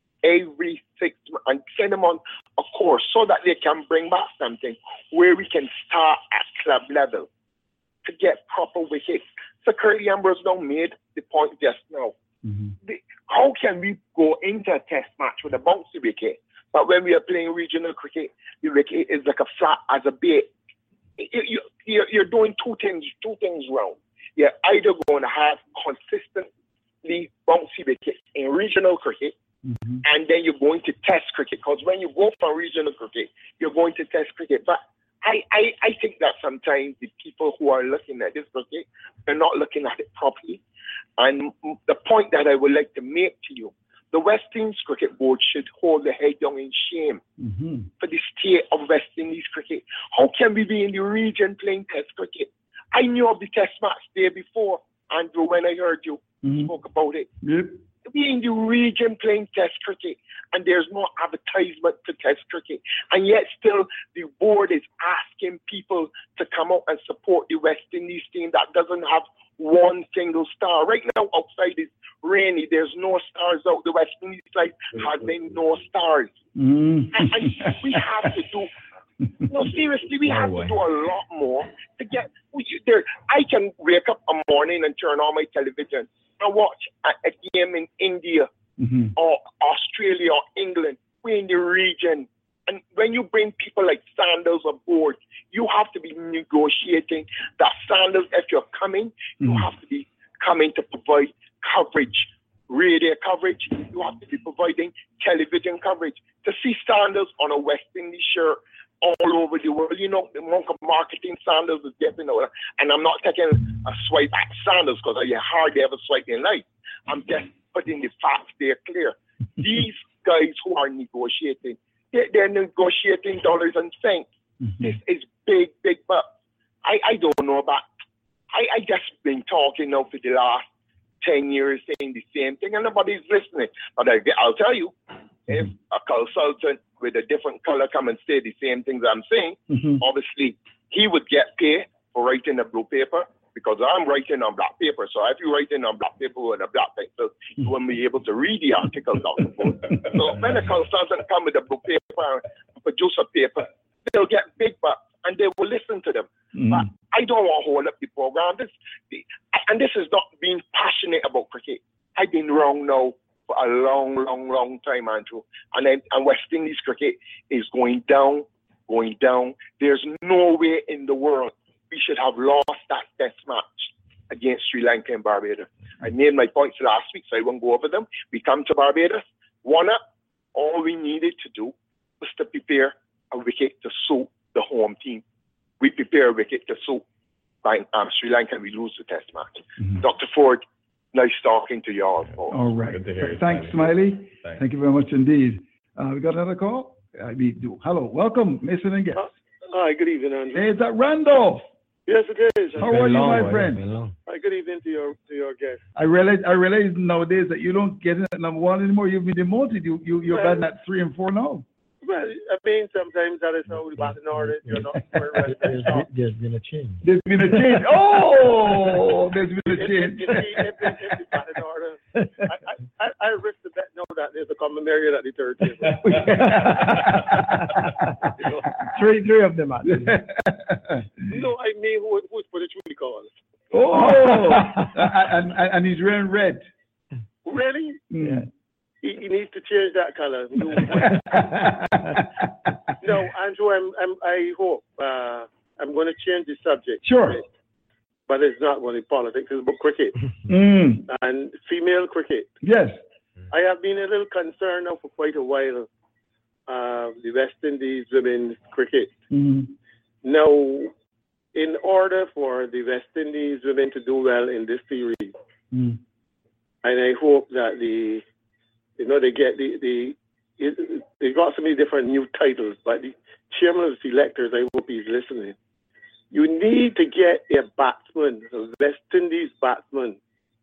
every six months and send them on a course so that they can bring back something where we can start at club level to get proper wickets. So Curly Ambrose now made the point just now. Mm-hmm. The, how can we go into a test match with a bouncy wicket, but when we are playing regional cricket, the wicket is like a flat as a bait? You, you, you're, you're doing two things, two things wrong. You're either going to have consistently bouncy wickets in regional cricket, mm-hmm. and then you're going to test cricket. Because when you go for regional cricket, you're going to test cricket. But I, I, I think that sometimes the people who are looking at this cricket, they're not looking at it properly. And the point that I would like to make to you, the West Indies Cricket Board should hold their head down in shame mm-hmm. for the state of West Indies cricket. How can we be in the region playing test cricket? I knew of the test match day before, Andrew, when I heard you mm-hmm. spoke about it. Yep. We in the region playing test cricket, and there's no advertisement for test cricket. And yet still the board is asking people to come out and support the West Indies team that doesn't have one single star. Right now outside is rainy. There's no stars out. The West Indies side has been no stars. Mm. And, and we have to do, no, seriously, we No have way. to do a lot more to get, we, there. I can wake up a morning and turn on my television and watch a, a game in India mm-hmm. or Australia or England. We're in the region. And when you bring people like Sanders aboard, you have to be negotiating that Sanders, if you're coming, you mm-hmm. have to be coming to provide coverage, radio coverage. You have to be providing television coverage. To see Sanders on a West Indies shirt all over the world, you know, the amount of marketing Sanders is getting over. And I'm not taking a swipe at Sanders because I hardly ever swipe in life. I'm just putting the facts there clear. These guys who are negotiating, they're, they're negotiating dollars and cents. Mm-hmm. This is big, big bucks. I, I don't know about, I, I just been talking now for the last ten years saying the same thing and nobody's listening. But I, I'll tell you, if a consultant with a different color come and say the same things I'm saying, mm-hmm. obviously he would get paid for writing a blue paper because I'm writing on black paper. So if you're writing on black paper with a black pencil, you won't be able to read the articles out the board. So when a consultant come with a blue paper and produce a paper, they'll get big bucks and they will listen to them. Mm-hmm. But I don't want to hold up the program. This, the, and this is not being passionate about cricket. I've been wrong now for a long, long, long time, Andrew. And then and West Indies cricket is going down, going down. There's no way in the world we should have lost that test match against Sri Lanka and Barbados. I made my points last week, so I won't go over them. We come to Barbados, one up. All we needed to do was to prepare a wicket to suit the home team. We prepare a wicket to suit um, Sri Lanka and we lose the test match. Mm-hmm. Doctor Ford, nice talking to you all. All right. Good to hear you, Thanks, Smiley. Smiley. Thanks. Thank you very much indeed. Uh, we got another call? I mean, do. Hello, welcome, Mason and guest. Hi, good evening, Andrew. Hey, is that Randolph? Yes, it is. How are you, long, my boy. friend? Been long. Hi, good evening to your to your guest. I realize I realize nowadays that you don't get in at number one anymore. You've been demoted. You you you're Well- batting at three and four now. Well, I mean, sometimes that is how we bat in order. You're not very well finished. There's been a change. There's been a change. Oh, there's been a If, if, change. if, if, if, if you bat in order, I, I, I risk the bet now that there's a common area at the third table. You know? Three, three of them actually. No, I mean, who, who's for the truly cause? Oh, and, and and he's wearing red. Really? Mm. He, he needs to change that color. No, Andrew, I'm, I'm, I hope uh, I'm going to change the subject. Sure. but it's not only politics, it's about cricket Mm. and female cricket. Yes. I have been a little concerned now for quite a while, uh, the West Indies women's cricket. Mm. Now, in order for the West Indies women to do well in this series, Mm. and I hope that the, you know, they get the, the it, they got so many different new titles, but the chairman of the selectors, I hope he's listening. You need to get a batsman, a West Indies batsman,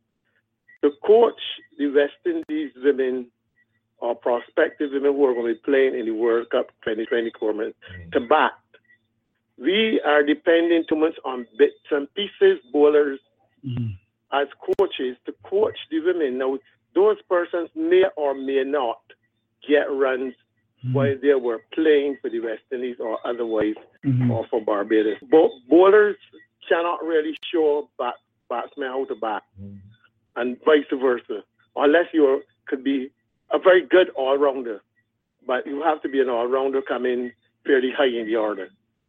to coach the West Indies women or prospective women who are going to be playing in the World Cup twenty twenty tournament to bat. We are depending too much on bits and pieces bowlers Mm. as coaches to coach the women. Now, those persons may or may not get runs Mm. while they were playing for the West Indies or otherwise Mhm. or for Barbados. Bo- bowlers cannot really show bat- batsmen how to bat, and vice versa, unless you could be a very good all-rounder. But you have to be an all-rounder coming fairly high in the order.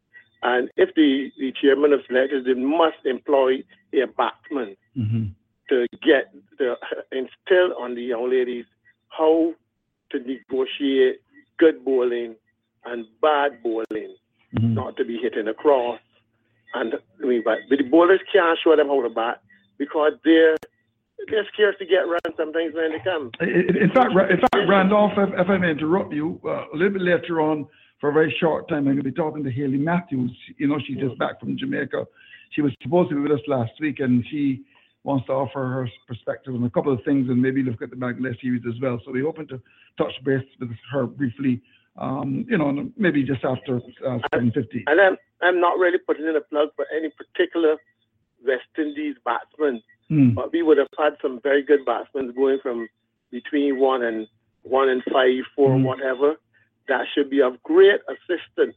And if the, the chairman of selectors, they must employ a batsman Mhm. to get, to instill on the young ladies how to negotiate good bowling and bad bowling, Mhm. not to be hitting across. And I mean, but, but the bowlers can't show them how to bat because they're they're scared to get run sometimes when they come. In in fact, Ra- in fact, Randolph, if, if I may interrupt you, uh, a little bit later on, for a very short time, I'm going to be talking to Haley Matthews. You know, she's just back from Jamaica. She was supposed to be with us last week, and she wants to offer her perspective on a couple of things and maybe look at the Bangladesh series as well. So we're hoping to touch base with her briefly, um, you know, maybe just after uh, seven fifty. And I'm, I'm not really putting in a plug for any particular West Indies batsman, Hmm. but we would have had some very good batsmen going from between one and one and five, four, Mm. whatever. That should be of great assistance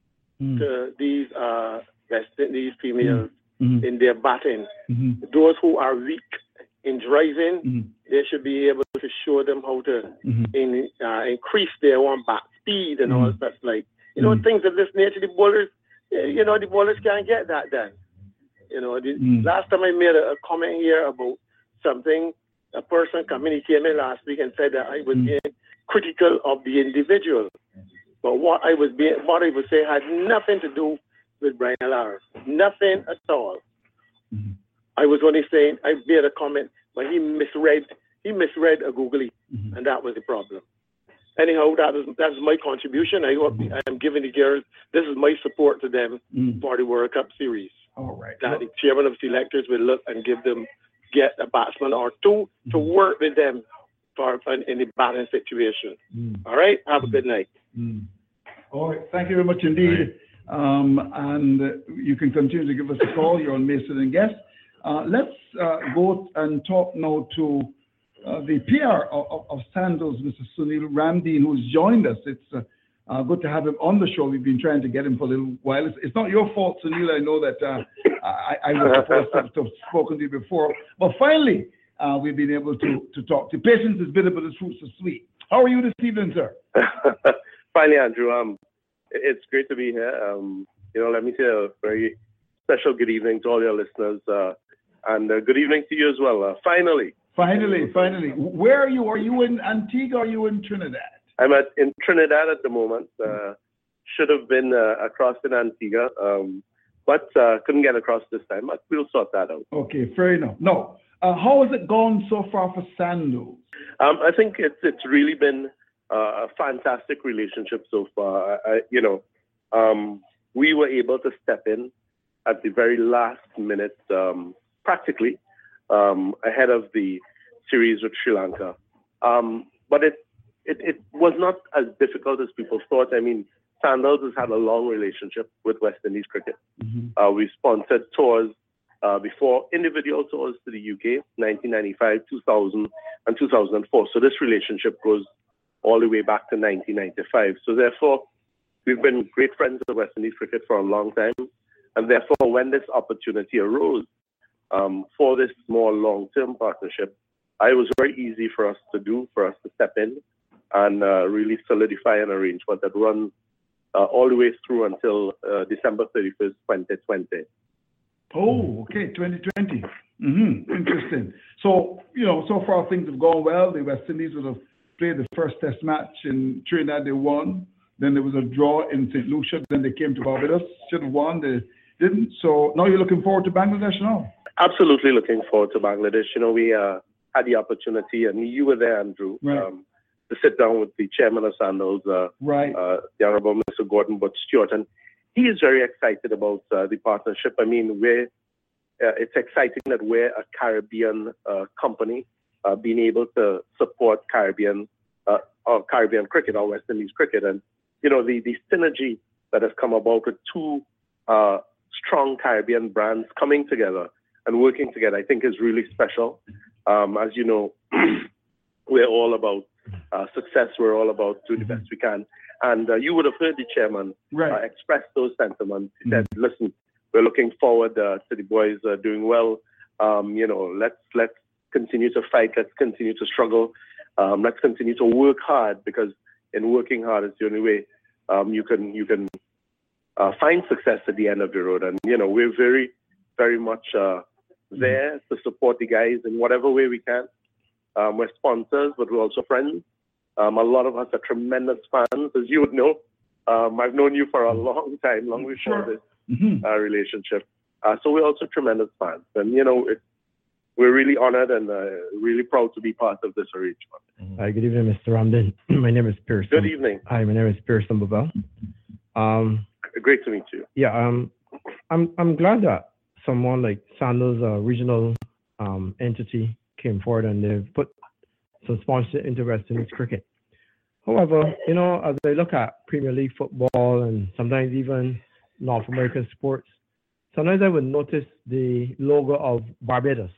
Mm. to these uh, West Indies females Mhm. in their batting. Mhm. Those who are weak in driving, Mhm. they should be able to show them how to Mhm. in, uh, increase their one back speed and all Mm. such like. You know, Mm. things of this nature, the bowlers, eh, you know, the bowlers can't get that done. You know, the, Mm. last time I made a, a comment here about something, a person communicated me last week and said that I was Mm. being critical of the individual. But what I was being, what I was saying had nothing to do with Brian Lara. Nothing at all. Mhm. I was only saying, I made a comment, but he misread, he misread a googly, Mhm. and that was the problem. Anyhow, that is that's my contribution. I hope I am giving the girls, this is my support to them Mm. for the World Cup series. All right. That the chairman of selectors will look and give them, get a batsman or two to work with them for in, in the batting situation. Mm. All right, have a good night. Mm. All right, thank you very much indeed. Um, and uh, you can continue to give us a call. You're on Mason and Guest. Uh, let's uh, go and talk now to uh, the P R of, of, of Sandals, Mister Sunil Ramdeen, who's joined us. It's uh, uh, good to have him on the show. We've been trying to get him for a little while. It's, it's not your fault, Sunil. I know that uh, I, I was supposed to, to have spoken to you before. But finally, uh, we've been able to, to talk to. Patience is bitter, but the fruits are sweet. How are you this evening, sir? Finally, Andrew, um, it's great to be here. Um, you know, let me say a very special good evening to all your listeners, uh, and uh, good evening to you as well. Uh, finally. Finally, finally. Where are you? Are you in Antigua or are you in Trinidad? I'm at in Trinidad at the moment. Uh, should have been uh, across in Antigua, um, but uh, couldn't get across this time. But we'll sort that out. Okay, fair enough. No. Uh, how has it gone so far for Sandals? Um, I think it's it's really been uh, a fantastic relationship so far. I, I, you know, um, we were able to step in at the very last minute, um, practically um, ahead of the series with Sri Lanka. Um, but it, it it was not as difficult as people thought. I mean, Sandals has had a long relationship with West Indies cricket. Mm-hmm. Uh, we sponsored tours uh, before, individual tours to the U K, nineteen ninety-five, two thousand, and two thousand four. So this relationship goes all the way back to nineteen ninety-five. So therefore, we've been great friends of West Indies cricket for a long time. And therefore, when this opportunity arose um, for this more long-term partnership, it was very easy for us to do, for us to step in and uh, really solidify an arrangement that runs uh, all the way through until uh, December thirty-first, twenty twenty. Oh, okay, twenty twenty. Mm-hmm. Interesting. So, you know, so far things have gone well. The West Indies would have played the first test match in Trinidad, they won. Then there was a draw in Saint Lucia. Then they came to Barbados, should have won, they didn't. So now you're looking forward to Bangladesh now? Absolutely looking forward to Bangladesh. You know, we uh, had the opportunity, and you were there, Andrew, right. um, to sit down with the chairman of Sandals, uh, right. uh, the Honorable Mister Gordon Butch Stewart, and he is very excited about uh, the partnership. I mean, we're, uh, it's exciting that we're a Caribbean uh, company, uh, being able to support Caribbean uh, or Caribbean cricket or West Indies cricket. And, you know, the, the synergy that has come about with two uh, strong Caribbean brands coming together and working together, I think is really special. Um, as you know, we're all about uh, success. We're all about doing the best we can. And uh, you would have heard the chairman right. uh, express those sentiments. He said, listen, we're looking forward uh, to the boys uh, doing well. Um, you know, let's let's continue to fight. Let's continue to struggle. Um, let's continue to work hard, because in working hard is the only way um, you can you can uh, find success at the end of the road. And, you know, we're very, very much uh, there to support the guys in whatever way we can. Um, we're sponsors, but we're also friends. Um, a lot of us are tremendous fans, as you would know. Um, I've known you for a long time, long before sure. this mm-hmm. uh, relationship. Uh, so we're also tremendous fans. And, you know, it, we're really honored and uh, really proud to be part of this arrangement. Mm-hmm. Hi, good evening, Mister Ramden. My name is Pearson. Good evening. Hi, my name is Pearson Babel. Um, Great to meet you. Yeah, um, I'm I'm glad that someone like Sandals, a regional um, entity, came forward and they've put some sponsorship into West Indies cricket. However, you know, as I look at Premier League football and sometimes even North American sports, sometimes I would notice the logo of Barbados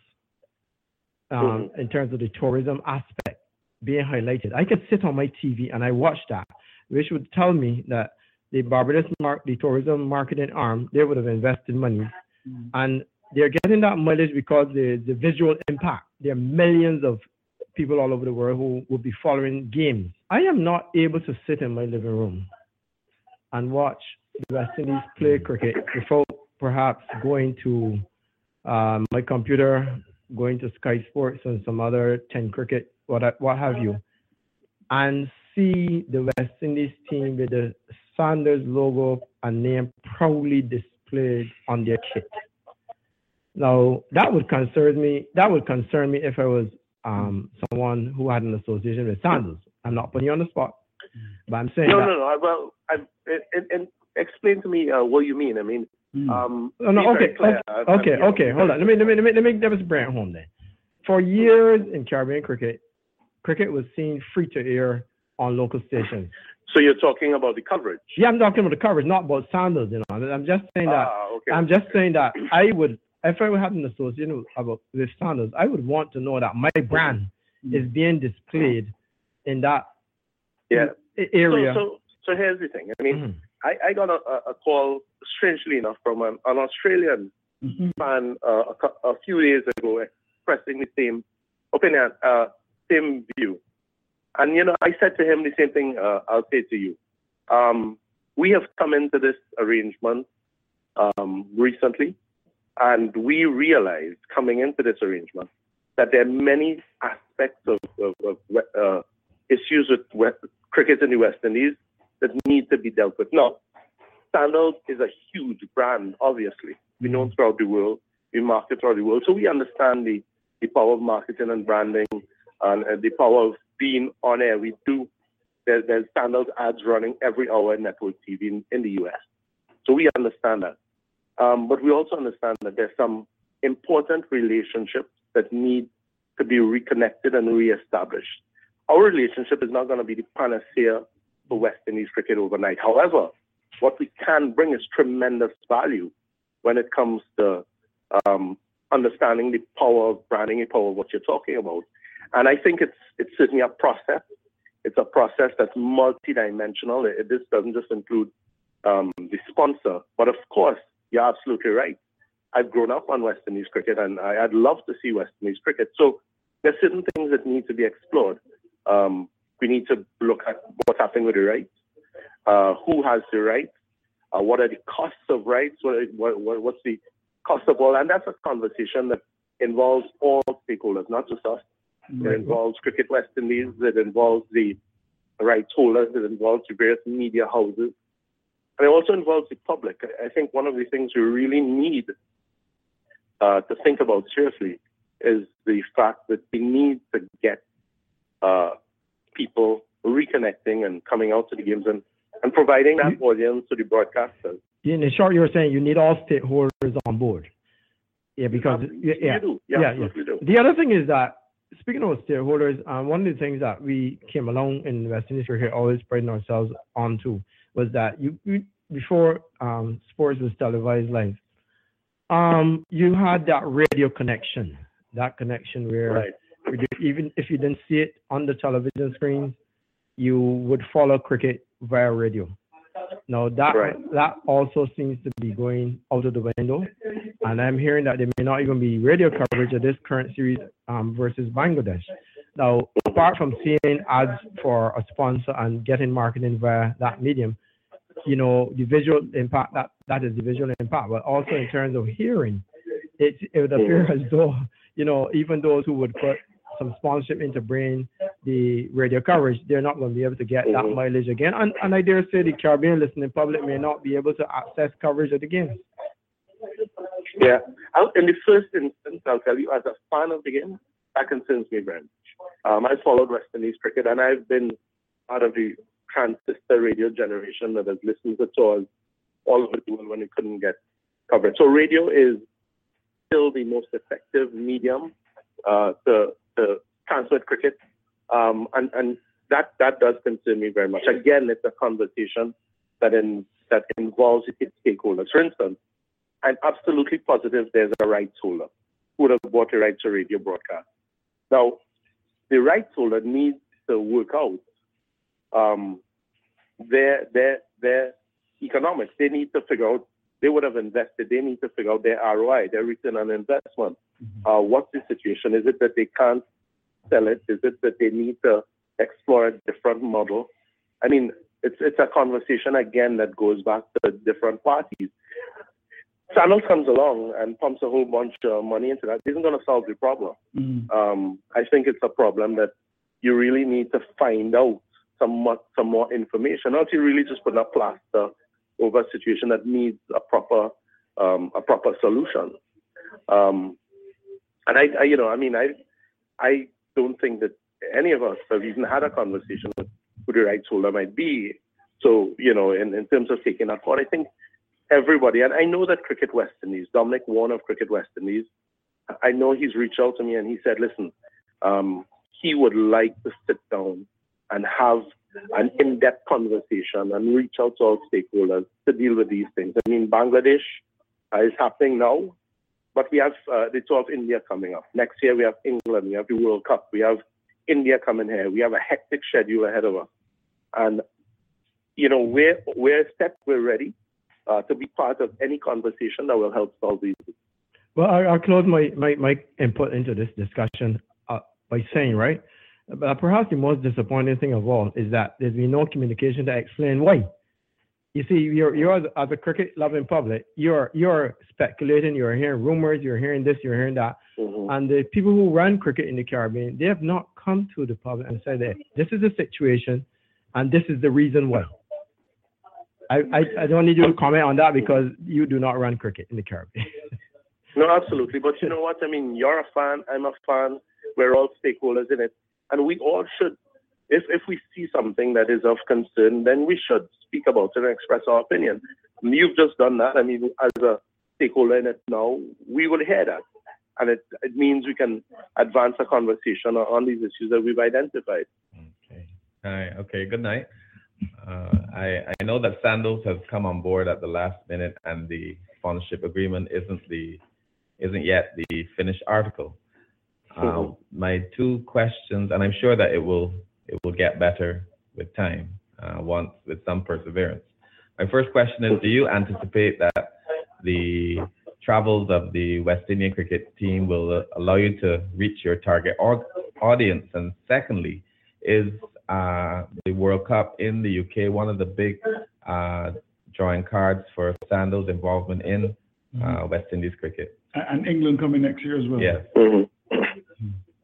um, mm-hmm. in terms of the tourism aspect being highlighted. I could sit on my T V and I watch that, which would tell me that the Barbados, mar- the tourism marketing arm, they would have invested money. Mm-hmm. And they're getting that mileage because the, the visual impact. There are millions of people all over the world who will be following games. I am not able to sit in my living room and watch the West Indies play cricket without perhaps going to um, my computer, going to Sky Sports and some other ten cricket, what, what have you, and see the West Indies team with the Sanders logo and name proudly displayed on their kit. Now, that would concern me. That would concern me if I was um, someone who had an association with Sanders. I'm not putting you on the spot, but I'm saying no, that. No, no, no. Well, I, and, and explain to me uh, what you mean. I mean, um, no, no, okay, okay, I, okay, I, okay. Hold on. Let me, let me, let me, let me, let me bring it home then. For years in Caribbean cricket, cricket was seen free to air on local stations. So you're talking about the coverage? Yeah, I'm talking about the coverage, not about Sanders. You know, I'm just saying that. Ah, okay. I'm just saying that I would, if I would have an association with, about, with Sanders, I would want to know that my brand mm-hmm. is being displayed in that yeah. area. So, so, so here's the thing. I mean, mm-hmm. I, I got a, a call, strangely enough, from an, an Australian mm-hmm. fan uh, a, a few days ago expressing the same opinion, uh, same view. And, you know, I said to him the same thing uh, I'll say to you. Um, we have come into this arrangement um, recently, and we realized coming into this arrangement that there are many aspects of, of, of uh, issues with West, cricket in the West Indies that need to be dealt with. Now, Sandals is a huge brand, obviously. We know throughout the world. We market throughout the world. So we understand the, the power of marketing and branding and uh, the power of being on air. We do. There, there's Sandals ads running every hour in network T V in, in the U S. So we understand that. Um, but we also understand that there's some important relationships that need to be reconnected and reestablished. Our relationship is not going to be the panacea for West Indies cricket overnight. However, what we can bring is tremendous value when it comes to um, understanding the power of branding, the power of what you're talking about. And I think it's it's certainly a process. It's a process that's multidimensional. It, this doesn't just include um, the sponsor, but of course, you're absolutely right. I've grown up on West Indies cricket, and I, I'd love to see West Indies cricket. So there's certain things that need to be explored. Um, we need to look at what's happening with the rights, uh, who has the rights, uh, what are the costs of rights, what, what, what's the cost of all, and that's a conversation that involves all stakeholders, not just us. Right. It involves Cricket West Indies, it involves the rights holders, it involves the various media houses, and it also involves the public. I think one of the things we really need uh, to think about seriously is the fact that we need to get uh, people reconnecting and coming out to the games and, and providing that you, audience to the broadcasters. In short, you're saying you need all stakeholders on board. Yeah, because yeah, yeah, do. yeah, yeah. Do. The other thing is that speaking of stakeholders, um, one of the things that we came along in West Indies Cricket always priding ourselves onto was that you, you before um, sports was televised live, um, you had that radio connection, that connection where right. even if you didn't see it on the television screen, you would follow cricket via radio. Now that right. that also seems to be going out of the window, and I'm hearing that there may not even be radio coverage of this current series um, versus Bangladesh. Now, apart from seeing ads for a sponsor and getting marketing via that medium, you know, the visual impact, that, that is the visual impact, but also in terms of hearing, it, it would appear as though, you know, even those who would put some sponsorship into bringing the radio coverage, they're not going to be able to get that mm-hmm. mileage again. And, and I dare say the Caribbean listening public may not be able to access coverage of the games. Yeah. I'll, in the first instance, I'll tell you, as a fan of the game, that concerns me very much. Um, I followed West Indies cricket, and I've been part of the transistor radio generation that has listened to tours all over the world when we couldn't get coverage. So radio is still the most effective medium uh, to, to transmit cricket. Um, and, and that, that does concern me very much. Again, it's a conversation that in, that involves its stakeholders. For instance, I'm absolutely positive there's a rights holder who would have bought the rights to radio broadcast. Now, the rights holder needs to work out um, their, their, their economics. They need to figure out, they would have invested, they need to figure out their R O I, their return on investment. Mm-hmm. Uh, what's the situation? Is it that they can't sell it? Is it that they need to explore a different model? I mean, it's it's a conversation, again, that goes back to different parties. Sandals comes along and pumps a whole bunch of money into that. It isn't going to solve the problem. Mm. Um, I think it's a problem that you really need to find out some more, some more information. Not you really just put a plaster over a situation that needs a proper um, a proper solution. Um, and I, I, you know, I mean, I, I don't think that any of us have even had a conversation with who the rights holder might be. So, you know, in, in terms of taking that forward, I think everybody, and I know that Cricket West Indies, Dominic Warren of Cricket West Indies, I know he's reached out to me and he said, listen, um, he would like to sit down and have an in-depth conversation and reach out to all stakeholders to deal with these things. I mean, Bangladesh uh, is happening now, but we have uh, the tour of India coming up. Next year we have England, we have the World Cup, we have India coming here. We have a hectic schedule ahead of us. And, you know, we're, we're set, we're ready uh, to be part of any conversation that will help solve these issues. Well, I, I'll close my, my, my input into this discussion uh, by saying, right, but perhaps the most disappointing thing of all is that there's been no communication to explain why. You see, you're, you're as a cricket-loving public, you're you're speculating, you're hearing rumors, you're hearing this, you're hearing that. Mm-hmm. And the people who run cricket in the Caribbean, they have not come to the public and said that this is the situation and this is the reason why. I, I, I don't need you to comment on that because you do not run cricket in the Caribbean. No, absolutely. But you know what? I mean, you're a fan, I'm a fan, we're all stakeholders in it. And we all should, if, if we see something that is of concern, then we should speak about it and express our opinion. You've just done that. I mean, as a stakeholder in it now, we will hear that. And it, it means we can advance a conversation on these issues that we've identified. Okay. All right. Okay. Good night. Uh, I, I know that Sandals has come on board at the last minute and the sponsorship agreement isn't the isn't yet the finished article. Um, mm-hmm. My two questions, and I'm sure that it will it will get better with time, uh, once with some perseverance. My first question is: do you anticipate that the travels of the West Indian cricket team will uh, allow you to reach your target or audience? And secondly, is uh, the World Cup in the U K one of the big uh, drawing cards for Sandals' involvement in uh, West Indies cricket. And England coming next year as well. Yes. Mm-hmm.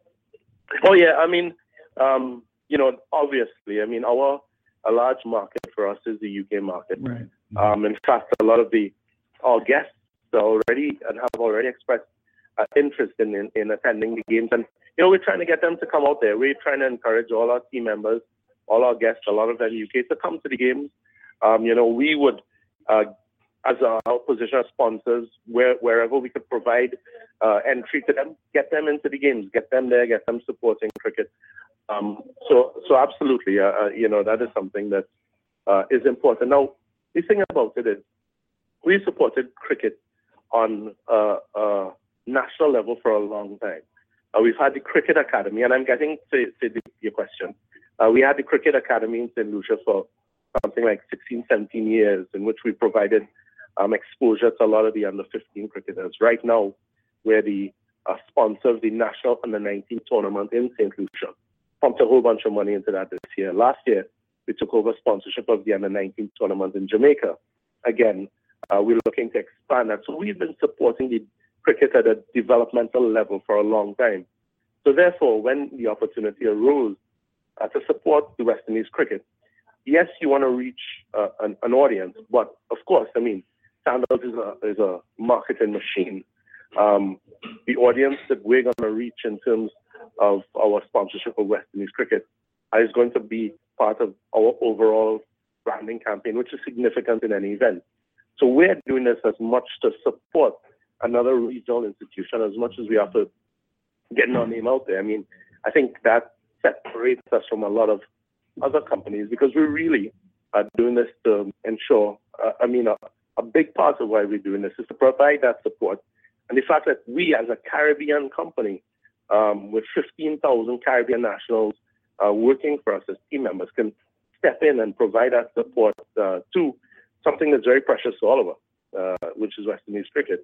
Oh yeah, I mean, um, you know, obviously, I mean, our a large market for us is the U K market. Right. Um, in fact, a lot of the our guests are already and have already expressed uh, interest in, in in attending the games, and you know, we're trying to get them to come out there. We're trying to encourage all our team members, all our guests, a lot of them in the U K, to come to the games. Um, you know, we would, uh, as our, our position as sponsors, where, wherever we could provide uh, entry to them, get them into the games, get them there, get them supporting cricket. Um, so, so absolutely, uh, uh, you know, that is something that uh, is important. Now, the thing about it is, we supported cricket on a, a national level for a long time. Uh, we've had the Cricket Academy, and I'm getting to, to the, your question. Uh, we had the Cricket Academy in Saint Lucia for something like sixteen, seventeen years, in which we provided um, exposure to a lot of the under fifteen cricketers. Right now, we're the uh, sponsor of the National under nineteen tournament in Saint Lucia. Pumped a whole bunch of money into that this year. Last year, we took over sponsorship of the under nineteen tournament in Jamaica. Again, uh, we're looking to expand that. So we've been supporting the cricket at a developmental level for a long time. So therefore, when the opportunity arose uh, to support the West Indies cricket, yes, you want to reach uh, an, an audience, but of course, I mean, Sandals is a, is a marketing machine. Um, the audience that we're going to reach in terms of our sponsorship of West Indies cricket is going to be part of our overall branding campaign, which is significant in any event. So we're doing this as much to support another regional institution as much as we have to get our name out there. I mean, I think that separates us from a lot of other companies because we really are doing this to ensure, uh, I mean, a, a big part of why we're doing this is to provide that support. And the fact that we as a Caribbean company um, with fifteen thousand Caribbean nationals uh, working for us as team members can step in and provide that support uh, to something that's very precious to all of us, uh, which is West Indies cricket,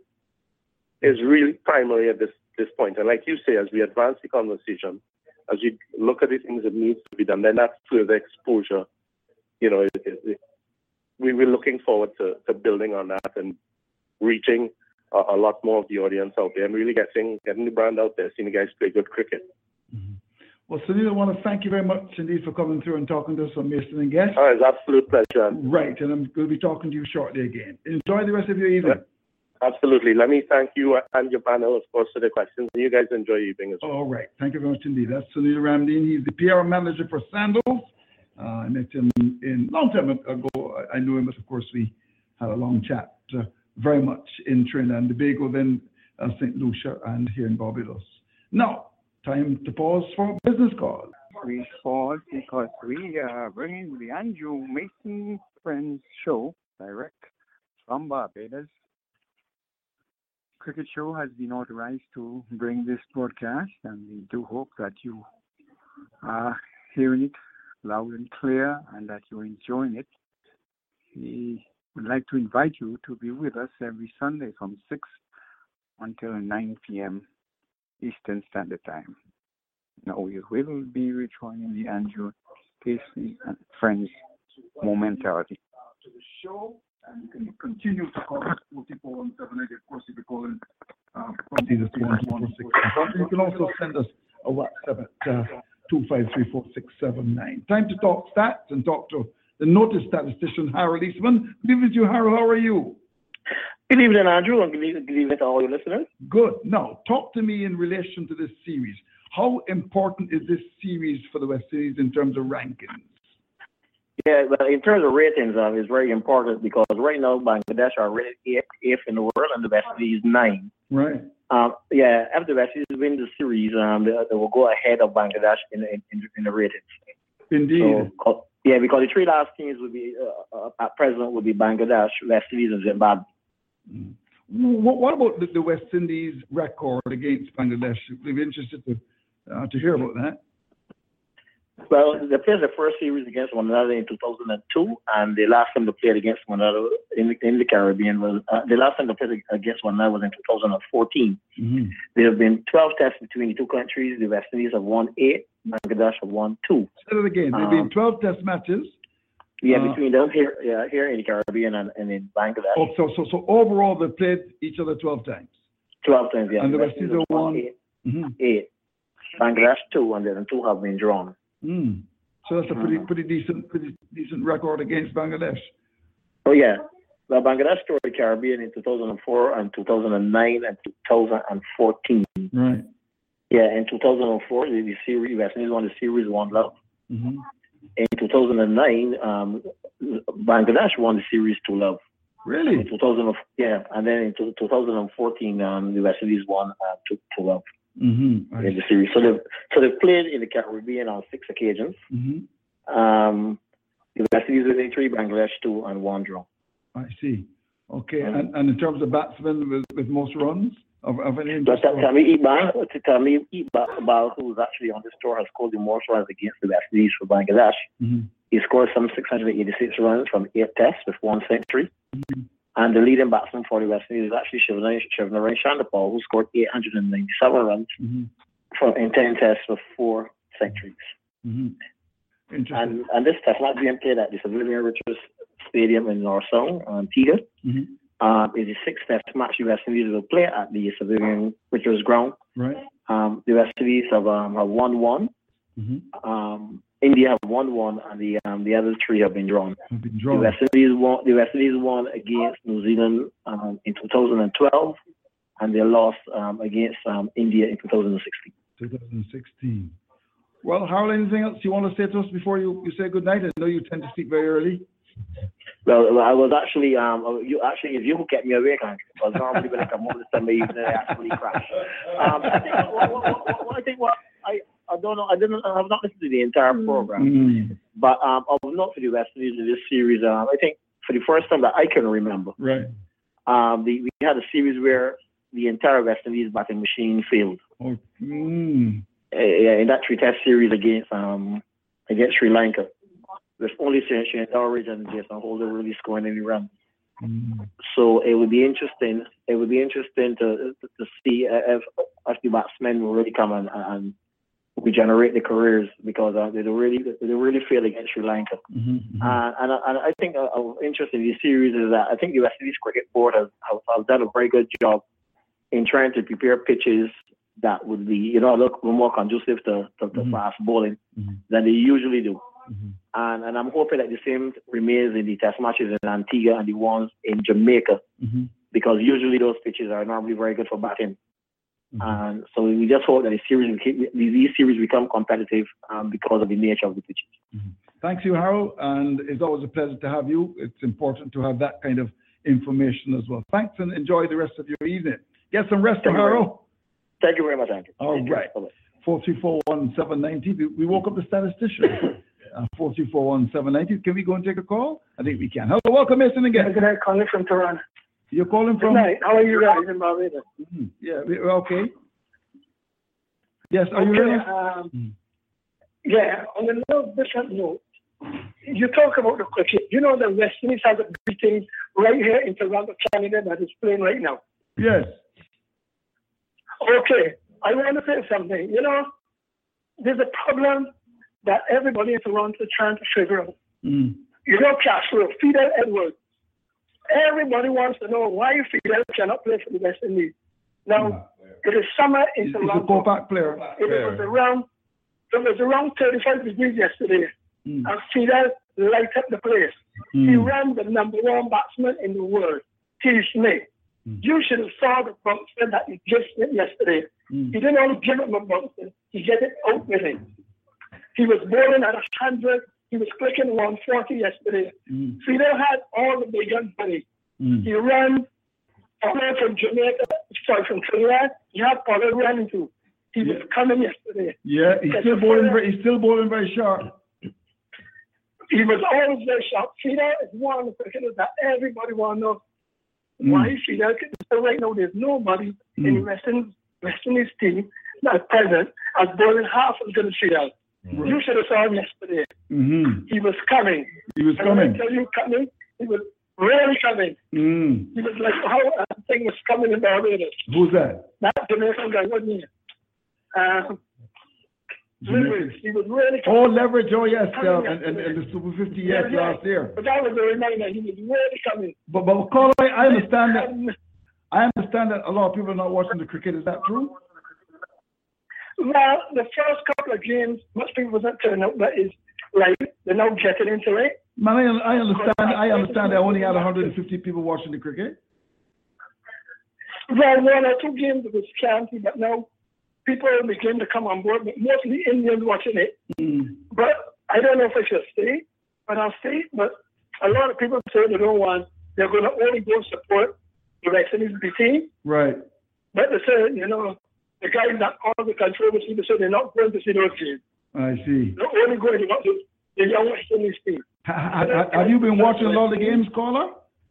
is really primary at this, this point. And like you say, as we advance the conversation, as we look at the things that needs to be done, then that's further exposure. You know, it, it, it, we we're looking forward to, to building on that and reaching a, a lot more of the audience out there and really getting getting the brand out there, seeing the guys play good cricket. Mm-hmm. Well, Sunil, I want to thank you very much indeed for coming through and talking to us on Mason and Guest. Oh, it's an absolute pleasure. Right, and I'm going to be talking to you shortly again. Enjoy the rest of your evening. Yeah, absolutely. Let me thank you and your panel, of course, for the questions. You guys enjoy your evening as well. All right. Thank you very much indeed. That's Sunil Ramdeen. He's the P R manager for Sandals. Uh, I met him in a long time ago. I knew him, but of course we had a long chat, uh, very much in Trinidad and Tobago, then uh, Saint Lucia, and here in Barbados. Now, time to pause for a business call. We pause because we are bringing the Andrew Mason Friends Show direct from Barbados. Cricket Show has been authorized to bring this broadcast, and we do hope that you are hearing it loud and clear and that you're enjoying it. We would like to invite you to be with us every Sunday from six until nine p.m. Eastern Standard Time. Now we will be rejoining the Andrew Casey and Friends momentarily. To the show, and you can continue to call us forty-four one seven eight. Of course, if you're calling uh, from Jesus one one six. You can also send us a WhatsApp at uh, two five three four six seven nine. Time to talk stats and talk to the noted statistician Harold Eastman. Good evening to you, Harold. How are you? Good evening, Andrew, and good evening, good evening to all your listeners. Good. Now, talk to me in relation to this series. How important is this series for the West Indies in terms of rankings? Yeah, well, in terms of ratings, um, it's very important because right now Bangladesh are rated eighth, eighth in the world, and the West Indies nine. Right. Um, yeah, after the West Indies win the series, um, they, they will go ahead of Bangladesh in in, in the ratings. Indeed. So, yeah, because the three last teams will be uh, uh, at present will be Bangladesh, West Indies, and Zimbabwe. Mm. What, what about the, the West Indies record against Bangladesh? We'd be interested to uh, to hear about that. Well, they played the first series against one another in two thousand two, and the last time they played against one another in the, in the Caribbean was uh, the last time they played against one another was in two thousand fourteen. Mm-hmm. There have been twelve tests between the two countries. The West Indies have won eight, Bangladesh have won two. Say it again. There have um, been twelve test matches. Yeah, Uh, between them here, yeah, here in the Caribbean and, and in Bangladesh. Oh, so so so overall they played each other twelve times. Twelve times, yeah. And the West Indies won won eight. Mm-hmm. Eight. Bangladesh two, and then two have been drawn. Mm. So that's a pretty pretty decent pretty decent record against Bangladesh. Oh yeah. Well, Bangladesh toured the Caribbean in two thousand four and two thousand nine and two thousand fourteen. Right. Yeah, in two thousand four, the, the series, West Indies won the series one love. Mm-hmm. In two thousand nine, um, Bangladesh won the series two love. Really? In two thousand, yeah, and then in two thousand fourteen, um, the West Indies won uh, two two love Mm-hmm. in the series. So they've so they've played in the Caribbean on six occasions. Mm-hmm. Um, the West Indies with three, Bangladesh two, and one draw. I see. Okay, and, and in terms of batsmen with, with most runs of, of any But interest? Tammy Iqbal, Tammy Iqbal, who's actually on this tour, has scored the most runs against the West Indies for Bangladesh. Mm-hmm. He scored some six hundred eighty-six runs from eight tests with one century. Mm-hmm. And the leading batsman for the West Indies is actually Shivnarine Chandapal, who scored eight hundred ninety-seven runs Mm-hmm. from in ten tests with four centuries. Mm-hmm. Interesting. And and this test match being played at the Sir Vivian Richards Stadium in North Sound, Antigua. Mm-hmm. Um, is the sixth test match the West Indies will play at the Sir Vivian Richards ground. Right. Um, the West Indies have um, have won one. Mm-hmm. Um, India have won one, and the um, the other three have been drawn. Have been The drawn. West Indies won. The West Indies won against New Zealand um, in two thousand twelve, and they lost um, against um, India in two thousand sixteen. two thousand sixteen. Well, Harold, anything else you want to say to us before you, you say good night? I know you tend to sleep very early. Well, I was actually um you actually if you who kept me awake, because normally when I come home this time of evening I actually crash. Um, I think what, what, what, what I think what I I don't know I didn't I have not listened to the entire program, Mm. but um I was not for the West Indies in this series. Um, I think for the first time that I can remember, Right. um the, we had a series where the entire West Indies batting machine failed. Oh, mm. Uh, in that three test series against um against Sri Lanka. With only Shane Dowridge and Jason Holder really scoring any runs. Mm. So it would be interesting. It would be interesting to to, to see if if the batsmen will really come and, and regenerate their careers, because uh, they really they really failed against Sri Lanka. Mm-hmm. Mm-hmm. Uh, and and I think uh, of interest in this series is that I think the West Indies Cricket Board has, has has done a very good job in trying to prepare pitches that would be, you know, look more conducive to, to, to Mm-hmm. fast bowling Mm-hmm. than they usually do. Mm-hmm. And and I'm hoping that the same remains in the test matches in Antigua and the ones in Jamaica, Mm-hmm. because usually those pitches are normally very good for batting. Mm-hmm. And so we just hope that the series will keep, these series become competitive um, because of the nature of the pitches. Mm-hmm. Thanks you, Harold, and it's always a pleasure to have you. It's important to have that kind of information as well. Thanks, and enjoy the rest of your evening. Get some rest, Thank you very Harold. Thank you very much, Andrew. All Thank you. right. Bye-bye. four three four one seven nine zero. We, we woke up the statistician. Uh, four three four one seven nine zero. Can we go and take a call? I think we can. Hello, welcome, Mason, again. Good night, calling from Toronto. You're calling from? Good night. How are you guys in Barbados? Mhm. Yeah, we- we're okay. Yes, are you Okay, ready? um, Mm. yeah, on a little different note, you talk about the cricket. You know the West Indies has a big team right here in Toronto, Canada, that is playing right now. Yes. Okay, I want to say something. You know, there's a problem that everybody in Toronto is trying to figure out. Mm. You know, Castro, Fidel Edwards. Everybody wants to know why Fidel cannot play for the West Indies. Now, it is summer in He's, he's a Toronto. Copac player. It was around, it was around thirty-five degrees yesterday, Mm. and Fidel lighted up the place. Mm. He ran the number one batsman in the world, Steve Smith. Mm. You should have saw the bouncer that he just did yesterday. Mm. He didn't only give him a bouncer, he get it out with him. He was bowling at one hundred, he was clicking one forty yesterday. Mm. Fidel had all the big guns ready. Mm. He ran away from Jamaica, sorry, from Trinidad. He had Pollard running too. He was coming yesterday. Yeah, he's still bowling. Very, he's still bowling very sharp. He was always very sharp. Fidel is one of the cricketers that everybody want to know Mm. why Fidel. So right now, there's nobody Mm. in the Western West Indies team at present as bowling half as good as Fidel. Right. You should have saw him yesterday. Mm-hmm. He was coming. He was and when I coming. tell you coming, he was really coming. Mm. He was like how a thing was coming in Barbados. Who's that? That Jamaican guy, wasn't he? Um, Leverage. He was really Oh, coming. Leverage. Oh, yes. Coming Uh, up and, and, there. and the Super fifty, yes, Yeah, yeah. last year. But that was a reminder. He was really coming. But, but Carl, I, I understand that. I understand that a lot of people are not watching the cricket. Is that true? Well, the first couple of games, most people wasn't turning up, but it's like they're now getting into it. Man, I, I understand. I understand. I only had one hundred fifty people watching the cricket. Well, one or two games it was scanty, but now people begin to come on board, but mostly Indians watching it. Mm. But I don't know if I should stay, but I'll stay. But a lot of people say they don't want, they're going to only go support the West Indies team. Right. But they say, you know, the guys that are the controversy, they say they're not going to see those games. I see. They're only going to watch the, the young West Indies team. Ha, ha, have you been watching a lot of the games, Caller?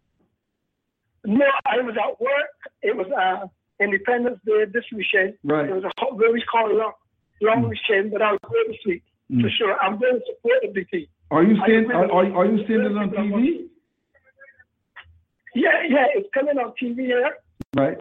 No, I was at work. It was uh, Independence Day this weekend. Right. It was a hot, very cold, long, long weekend, but I was going to sleep. Mm. For sure. I'm going to support the team. Are you I seeing? really- Are, are, are you seeing it on T V? Yeah, yeah, it's coming on T V here. Right.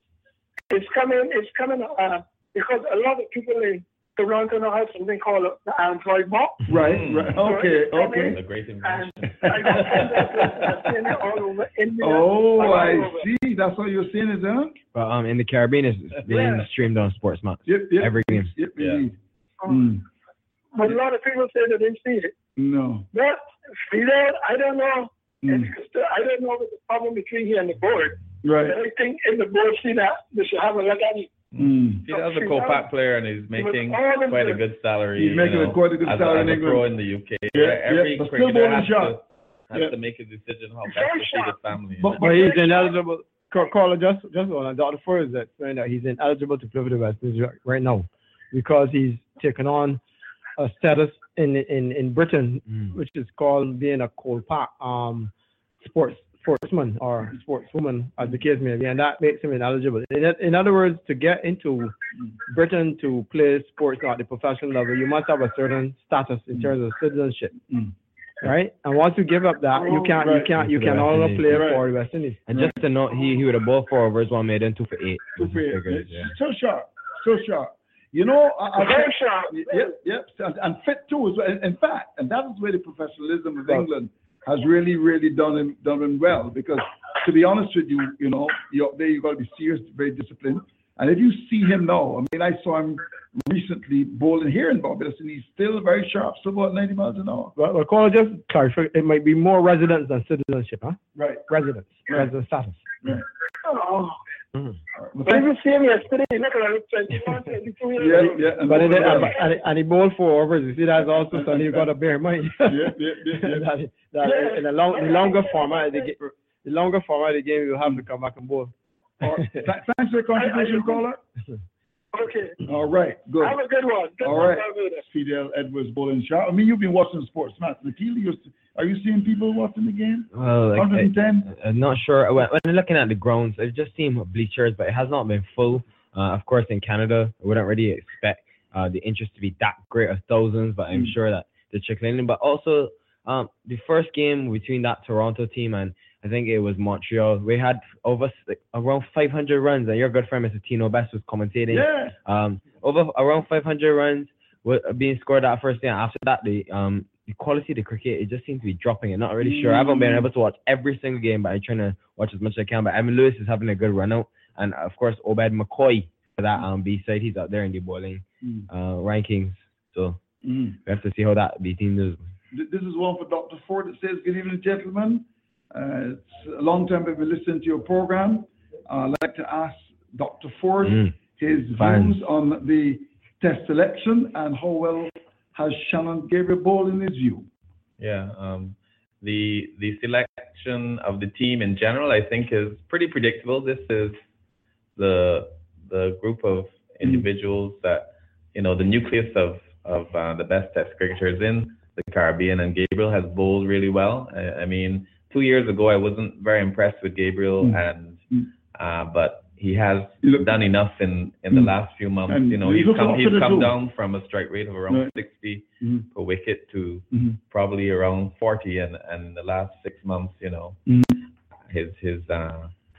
It's coming, it's coming, uh, because a lot of people in Toronto now have something called the Android box. Right. Right. Okay. Okay. A great And invention. I got I've seen it all over India. Oh, all I over. see. That's what you're seeing, is it? But um, in the Caribbean, it's being Yeah. streamed on Sportsmax. Yep. Yep. Every game. Yep. Yeah. Indeed. Um, Mm. But a lot of people say they didn't see it. No. But Fidel, I don't know. Mm. It's, I don't know what's the problem between he and the board. Right. But I think if the board see that, they should have a look at it. Mm. He does a co-pack player and he's making all of quite a the- good salary. He's you making a know, quite a good as, salary as in a pro England. in the U K. Yeah, Every yeah, but still cricketer bowling has, shot. to, has Yeah. to make a decision how best to feed his family. But, but he's ineligible. Car- Carla, just just on Doctor Ford is explaining that he's ineligible to play for the West Indies right- right now because he's taken on a status in in in Britain, Mm. which is called being a cold pack um sports sportsman or sportswoman, as the case may be, and that makes him ineligible. In, in other words, to get into Britain to play sports at the professional level, you must have a certain status in terms of citizenship. Mm. Right, and once you give up that, you can't, you Right. can't, you For the can West only Indies. play Right. for the West Indies. And just to note, he he would have bowled four overs, one made in two for eight. Two for eight. Figures, yeah. So sharp. So sharp. You know, I, I Very sharp. Yep, yep, and, and fit too. As well. In, in fact, and that is where the professionalism of Right. England has really, really done him done him well. Because to be honest with you, you know, you're up there, you got to be serious, very disciplined. And if you see him now, I mean, I saw him recently bowling here in Barbados, and he's still very sharp, still about ninety miles an hour. But, but Carl, just clarify, it might be more residence than citizenship, huh? Right. Residence, Right. residence status. Right. Oh. Mhm. But if you see him yesterday, he looked like twenty-one, twenty-two years Yeah, old. yeah. And But it, bowling and, well. and, and he bowled four overs. You see, that's also something you got to bear in mind. Yeah, yeah, yeah, yeah. that, that Yeah. in the long, the longer format, of the, ga- the longer format of the game, you have to come back and bowl. All right. Th- Thanks for your contribution, caller. Okay. All right, good. Have a good one. Good All one, right. Barbados. Fidel Edwards bowling sharp. I mean, you've been watching sports, Matt. Nikhil, you're, are you seeing people watching the game? Well, like, one hundred ten? I, I'm not sure. When, when looking at the grounds, I've just seen bleachers, but it has not been full. Uh, of course, in Canada, I wouldn't really expect uh, the interest to be that great of thousands, but I'm Mm. sure that they're trickling in. But also, um, the first game between that Toronto team and I think it was Montreal, we had over like, around five hundred runs, and your good friend Mister Tino Best was commentating. Yeah. Um, over around five hundred runs were being scored that first day. And after that, the um the quality of the cricket, it just seems to be dropping. I'm not really sure. I haven't been able to watch every single game, but I'm trying to watch as much as I can. But Evan Lewis is having a good run out, and of course Obed McCoy for that um B side, he's out there in the bowling Mm. uh rankings. So Mm. we have to see how that B team does. Th- This is one for Doctor Ford. It says, good evening, gentlemen. Uh, it's a long time I've been listening to your program. Uh, I'd like to ask Doctor Ford Mm. his Fine. views on the test selection and how well has Shannon Gabriel bowled in his view. Yeah, um, the the selection of the team in general, I think, is pretty predictable. This is the the group of individuals that, you know, the nucleus of of uh, the best Test cricketers in the Caribbean, and Gabriel has bowled really well. I, I mean, two years ago, I wasn't very impressed with Gabriel, Mm. and Mm. uh, but he has He looked- done enough in in the Mm. last few months. And You know, he's he's looking come up he's to the come blue. down from a strike rate of around Right. sixty Mm. per wicket to Mhm. probably around forty, and and the last six months, you know, Mm. his his uh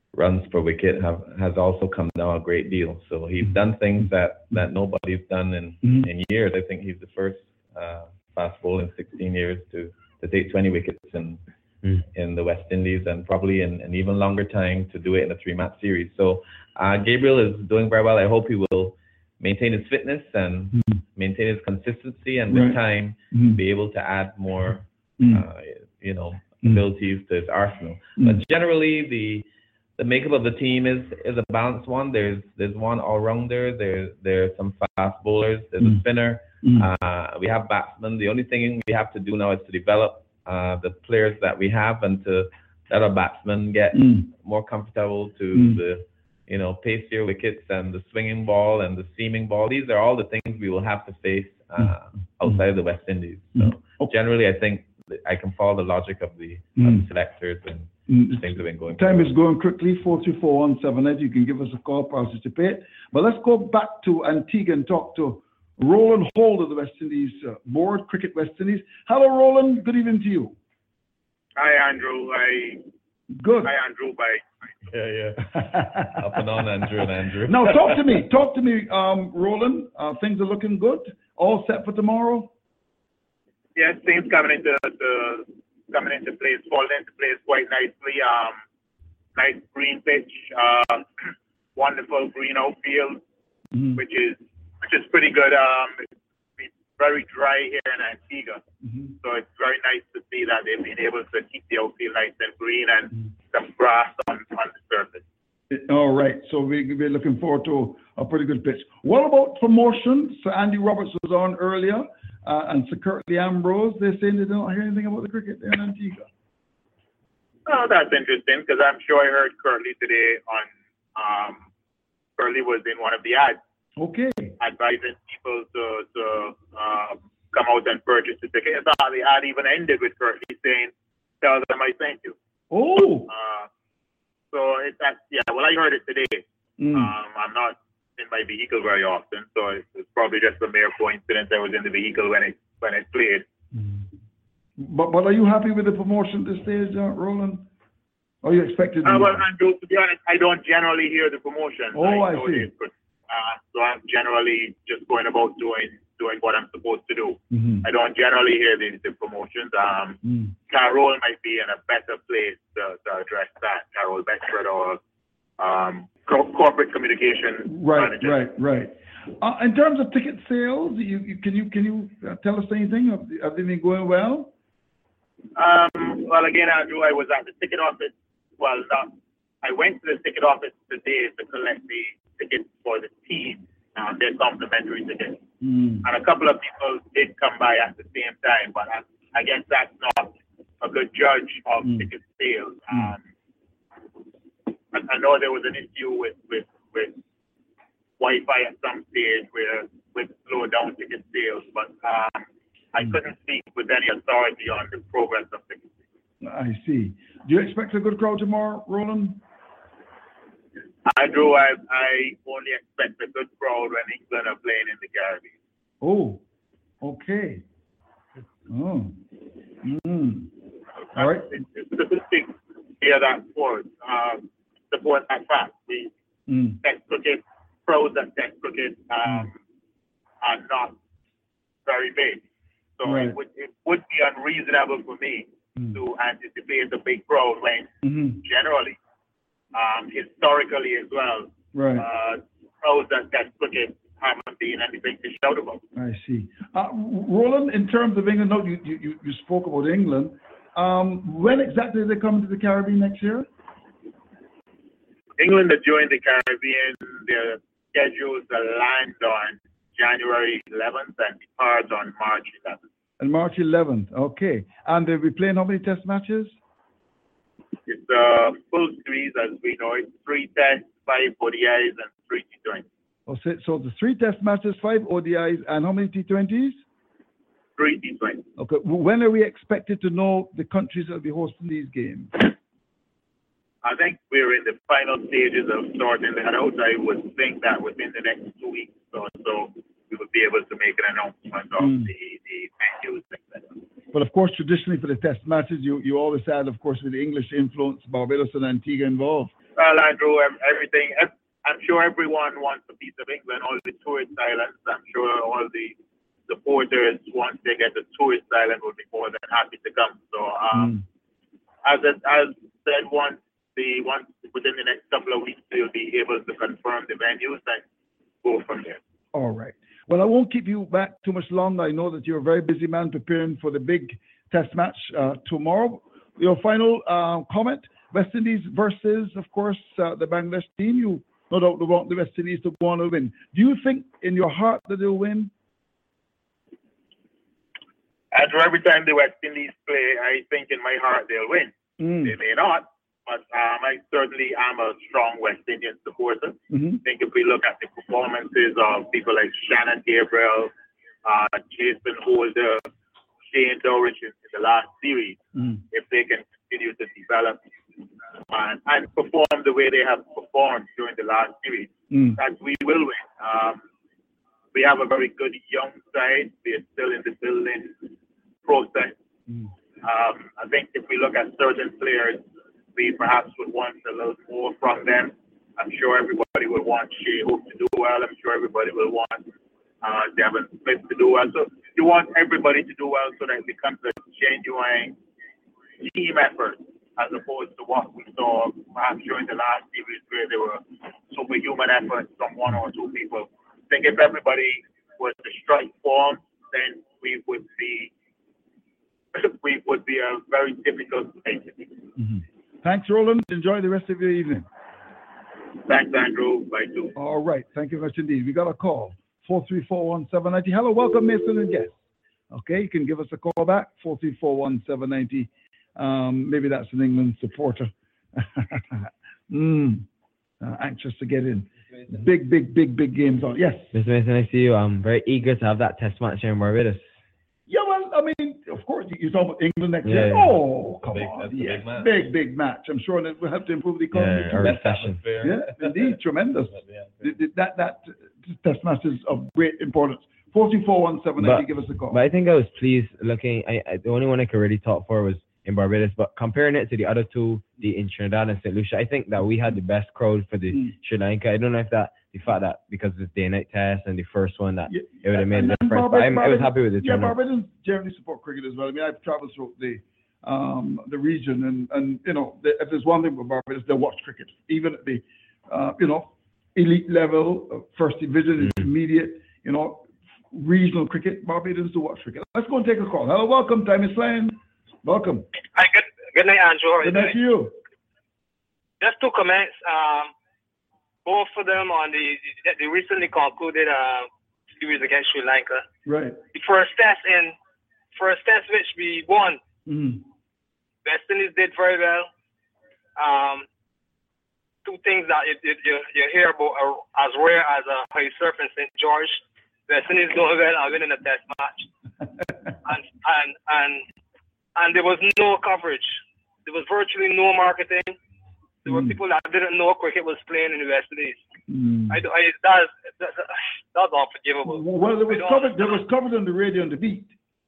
runs per wicket have has also come down a great deal. So he's done things that, that nobody's done in, Mhm. in years. I think he's the first uh, fast bowler in sixteen years to, to take twenty wickets in in the West Indies, and probably in an even longer time to do it in a three-match series. So uh, Gabriel is doing very well. I hope he will maintain his fitness and Mhm. maintain his consistency, and with Right. time Mhm. be able to add more, Mhm. uh, you know, Mhm. abilities to his arsenal. Mhm. But generally, the the makeup of the team is is a balanced one. There's there's one all-rounder. There's there's some fast bowlers. There's Mm. a spinner. Mm. Uh, we have batsmen. The only thing we have to do now is to develop uh, the players that we have, and to let our batsmen get Mm. more comfortable to Mm. the, you know, pacier wickets and the swinging ball and the seaming ball. These are all the things we will have to face uh, outside of the West Indies. So generally, I think that I can follow the logic of the, of Mm. the selectors, and Mm. things have been going. Time is going quickly, four three four one seven eight. You can give us a call, participate. But let's go back to Antigua and talk to Roland Holt of the West Indies uh, Board, Cricket West Indies. Hello, Roland. Good evening to you. Hi, Andrew. Hi. Good. Hi, Andrew. Bye. Yeah, yeah. Up and on, Andrew and Andrew. Now, talk to me. Talk to me, um, Roland. Uh, things are looking good. All set for tomorrow? Yes, things coming into the, coming into place, falling into place quite nicely. Um, nice green pitch, uh, wonderful green outfield, Mhm. which is which is pretty good. Um, it's very dry here in Antigua, Mhm. so it's very nice to see that they've been able to keep the outfield nice and green and some grass on, on the surface. All right. So we, we're looking forward to a pretty good pitch. What about promotion? So Andy Roberts was on earlier, uh, and Sir Curtly Ambrose. They're saying they don't hear anything about the cricket there in Antigua. Oh, that's interesting, because I'm sure I heard Curly today on, um, Curly was in one of the ads Okay. advising people to, to uh, come out and purchase the ticket. I thought the ad even ended with Curly saying, tell them I thank you. Oh. Uh, so it, that's, yeah, well, I heard it today. Mm. Um, I'm not in my vehicle very often, so it's, it's probably just a mere coincidence I was in the vehicle when it, when it played. But but are you happy with the promotion at this stage, uh, Roland? Are you expected to? Uh, well, Andrew, to be honest, I don't generally hear the promotion. Oh, I know see. they could, Uh, so I'm generally just going about doing doing what I'm supposed to do. Mhm. I don't generally hear the, the promotions. Um, Mm. Carol might be in a better place to, to address that. Carol Beckford, or um, co- corporate communication Right, manager. right, right. Uh, in terms of ticket sales, you, you can you can you uh, tell us anything? Have, have they been going well? Um, well, again, Andrew, I was at the ticket office. Well, not, I went to the ticket office today to collect the tickets for the team, uh, their complimentary tickets. Mm. And a couple of people did come by at the same time, but I, I guess that's not a good judge of Mm. ticket sales. Um, I, I know there was an issue with, with, with Wi-Fi at some stage where with slowed down ticket sales, but um, I couldn't speak with any authority on the progress of ticket sales. I see. Do you expect a good crowd tomorrow, Roland? Andrew, I, I only expect a good crowd when England are playing in the Caribbean. Oh, okay. Oh. Mm. All right. It's, it's specific here that sport, um, support that fact. We Mm. Test cricket, pros at Test cricket um, are not very big. So Right. it, would, it would be unreasonable for me Mm. to anticipate a big crowd when Mhm. generally, um, historically as well, Right. uh, pros at Test cricket haven't been anything to shout about. I see. Uh, Roland, in terms of England, no, you, you, you spoke about England. Um, when exactly are they coming to the Caribbean next year? England are joining the Caribbean. They're scheduled to land on January eleventh and depart on March eleventh. On March eleventh, okay. And they'll be playing how many test matches? It's a full series, as we know it, three tests, five O D Is, and three T twenties. Oh, so, so the three test matches, five O D Is, and how many T twenties? Three T twenties. Okay. When are we expected to know the countries that will be hosting these games? I think we're in the final stages of sorting that out. I would think that within the next two weeks or so, we would be able to make an announcement of Mm. the, the venues, et cetera. But of course, traditionally for the test matches, you, you always had, of course, with the English influence, Barbados and Antigua involved. Well, Andrew, ev- everything. ev- I'm sure everyone wants a piece of England. All the tourist islands. I'm sure all the supporters, once they get the tourist island, will be more than happy to come. So, um, as it, as said, once the once within the next couple of weeks, they'll be able to confirm the venues and go from there. All right. Well, I won't keep you back too much longer. I know that you're a very busy man preparing for the big test match uh, tomorrow. Your final uh, comment, West Indies versus, of course, uh, the Bangladesh team. You no doubt want the West Indies to go on and win. Do you think in your heart that they'll win? Andrew, every time the West Indies play, I think in my heart they'll win. Mm. They may not, but um, I certainly am a strong West Indian supporter. Mm-hmm. I think if we look at the performances of people like Shannon Gabriel, uh, Jason Holder, Shane Dowrich in, in the last series, Mm. if they can continue to develop and, and perform the way they have performed during the last series, Mm. that we will win. Um, we have a very good young side. We are still in the building process. Mm. Um, I think if we look at certain players, we perhaps would want a little more from them. I'm sure everybody would want Shea Hope to do well. I'm sure everybody will want uh, Devin Smith to do well. So you want everybody to do well so that it becomes a genuine team effort as opposed to what we saw perhaps during the last series where there were superhuman efforts from one or two people. I think if everybody was to strike form, then we would be we would be a very difficult place. Mm-hmm. Thanks, Roland. Enjoy the rest of your evening. Thanks, Andrew. Bye, too. All right. Thank you very much indeed. We got a call, four three four one seven nine zero. Hello, welcome, Mason and guests. Okay, you can give us a call back, four three four one seven nine zero. Um, maybe that's an England supporter. mm, uh, anxious to get in. Big, big, big, big games on. Yes. Mister Mason, I see you. I'm very eager to have that test match here in Barbados. Yeah, well, I mean, of course, you talk about England next Yeah, year. yeah. Oh, come Big- on. that's a Yes. big match. Big, big match. I'm sure that will help to improve the economy. Yeah, too. a recession. Yeah, indeed, tremendous. Yeah. Th- th- That that test match is of great importance. four two four one seven nine, But- give us a call. But I think I was pleased looking. I, I the only one I could really talk for was in Barbados. But comparing it to the other two, the in Trinidad and Saint Lucia, I think that we had the best crowd for the Mm. Sri Lanka. I don't know if that the fact that because it's day and night test and the first one that Yeah, it would have made and a then difference. But Barbados- I'm, I was Barbados- happy with the Yeah, turnout. Barbadians generally support cricket as well. I mean, I've traveled through the um, the region, and, and you know, the, if there's one thing with Barbados, they watch cricket, even at the uh, you know elite level, uh, first division, intermediate, you know, regional cricket. Barbadians do watch cricket. Let's go and take a call. Hello, welcome, time is flying. Welcome. Hi, good, good night, Andrew. How are you Good night to doing? you. Just two comments. Um, both of them on the the, the recently concluded uh, series against Sri Lanka. Right. The first test in first test which we won. Mm. West Indies did very well. Um, two things that you, you, you, you hear about are as rare as a high surf in Saint George. West Indies doing well and winning a test match. and and and and there was no coverage. There was virtually no marketing. There were Mm. people that didn't know cricket was playing in the West Indies. Mm. I, I that's that, that's unforgivable. Well, there was I don't covered. There was understand. covered on the radio on the beat.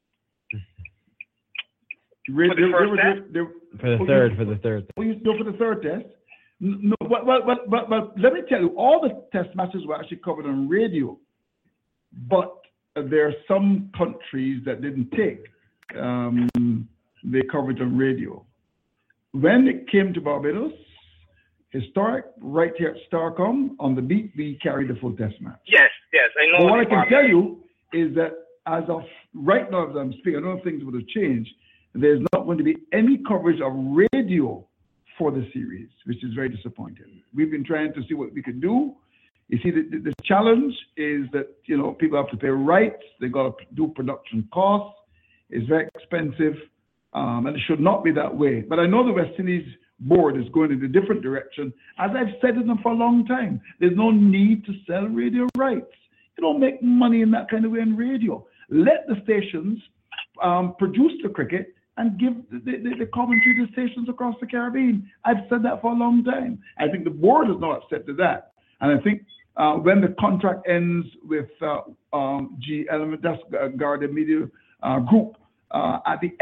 For the first test? For the third, for the third. Oh, you no, for the third test. N- No, but, but, but, but, but let me tell you, all the test matches were actually covered on radio. But there are some countries that didn't take um, the coverage on radio. When it came to Barbados, historic, right here at Starcom, on the beat, we carried the full test match. Yes, yes, I know. But what I the can market. tell you is that as of right now, as I'm speaking, I don't know if things would have changed. There's not going to be any coverage of radio for the series, which is very disappointing. We've been trying to see what we can do. You see, the, the, the challenge is that, you know, people have to pay rights. They've got to do production costs. It's very expensive, um, and it should not be that way. But I know the West Indies board is going in a different direction. As I've said to them for a long time, there's no need to sell radio rights. You don't make money in that kind of way in radio. Let the stations um, produce the cricket and give the, the, the commentary to stations across the Caribbean. I've said that for a long time. I think the board is not accepted that. And I think uh, when the contract ends with uh, um, G Element, that's uh, Garda Media uh, Group, uh, at the end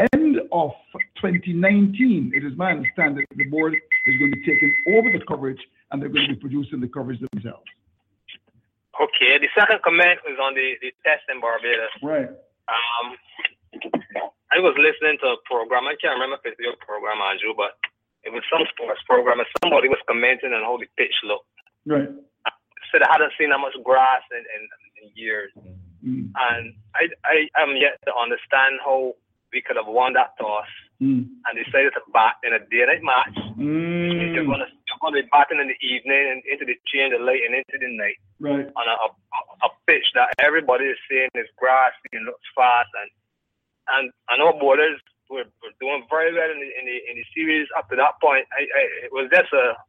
of twenty nineteen, it is my understanding that the board is going to be taking over the coverage and they're going to be producing the coverage themselves. Okay, the second comment was on the, the test in Barbados. Right. Um, I was listening to a program. I can't remember if it's your program, Andrew, but it was some sports program, and somebody was commenting on how the pitch looked. Right. Said I hadn't seen that much grass in, in, in years. Mm. And I, I am yet to understand how we could have won that toss Mm. and decided to bat in a day-night match. Mm. You're going to you're going to be batting in the evening and into the change of light and into the night Right. on a, a, a pitch that everybody is saying is grassy and looks fast. And and I know bowlers were, were doing very well in the, in the in the series up to that point. I, I it was just a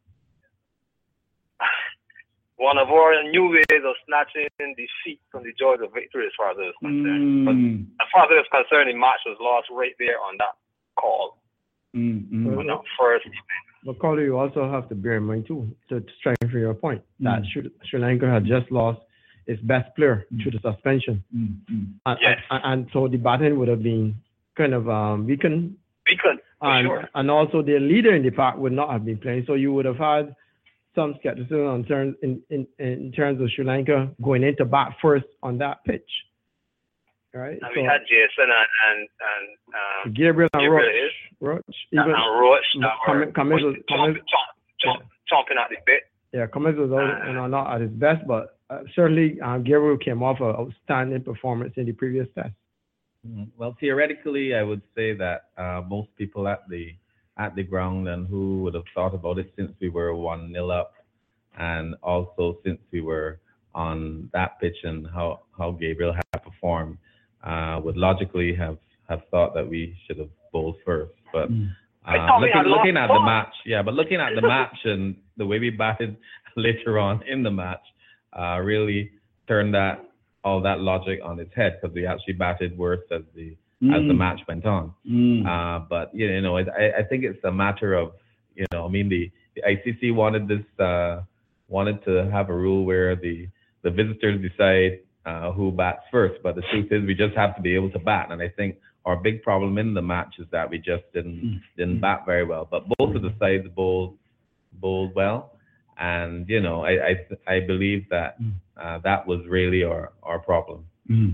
one of our new ways of snatching defeat from the joys of victory as far as I was concerned. But Mm. as far as I was concerned, the match was lost right there on that call. Mm. Mm. On that first But Carlo, you also have to bear in mind too, to, to strengthen your point, that Mm. Sri, Sri Lanka had just lost its best player through the suspension. Mm. Mm. And, Yes. and, and so the batting would have been kind of um, weakened. Weakened, for and, sure. and also their leader in the pack would not have been playing. So you would have had some skepticism in terms, in, in, in terms of Sri Lanka going into bat first on that pitch. Right? And So we had Jason and and, and um, Gabriel and Gabriel Roach. is, Roach. and, Even, and Roach that Kam- were Kamis was- chomping, Kamis- chomp, chomp, chomping at the bit. Yeah, Cummins was out, you know, not at his best, but uh, certainly um, Gabriel came off an outstanding performance in the previous test. Mhm. Well, theoretically, I would say that uh, most people at the at the ground and who would have thought about it since we were one nil up, and also since we were on that pitch and how how Gabriel had performed, uh, would logically have have thought that we should have bowled first. But I uh, thought we looking had looking lost at the fun. match, yeah, but looking at the match and the way we batted later on in the match, uh, really turned that all that logic on its head, because we actually batted worse as the as the Mm. match went on. Mm. Uh, but you know, it, I I think it's a matter of, you know, I mean, the, the I C C wanted this uh, wanted to have a rule where the the visitors decide uh, who bats first, but the truth is we just have to be able to bat, and I think our big problem in the match is that we just didn't didn't bat very well. But both of the sides bowled bowled well, and you know, I I I believe that uh, that was really our our problem. Mm.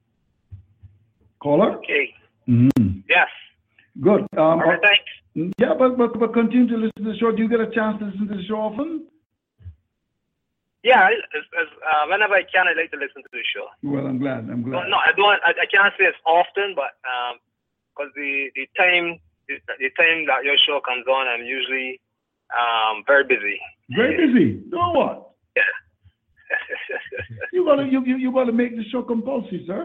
Caller? Okay. Mm. Yes. Good. Um, All right, thanks. yeah, but, but but continue to listen to the show. Do you get a chance to listen to the show often? Yeah, as, as, uh, whenever I can, I like to listen to the show. Well, I'm glad. I'm No, glad. no, I don't. I, I can't say it's often, but because the the time the, the time that your show comes on, I'm usually um, very busy. Very busy. Doing what? Yeah. You gotta you, you you gotta make the show compulsory, sir.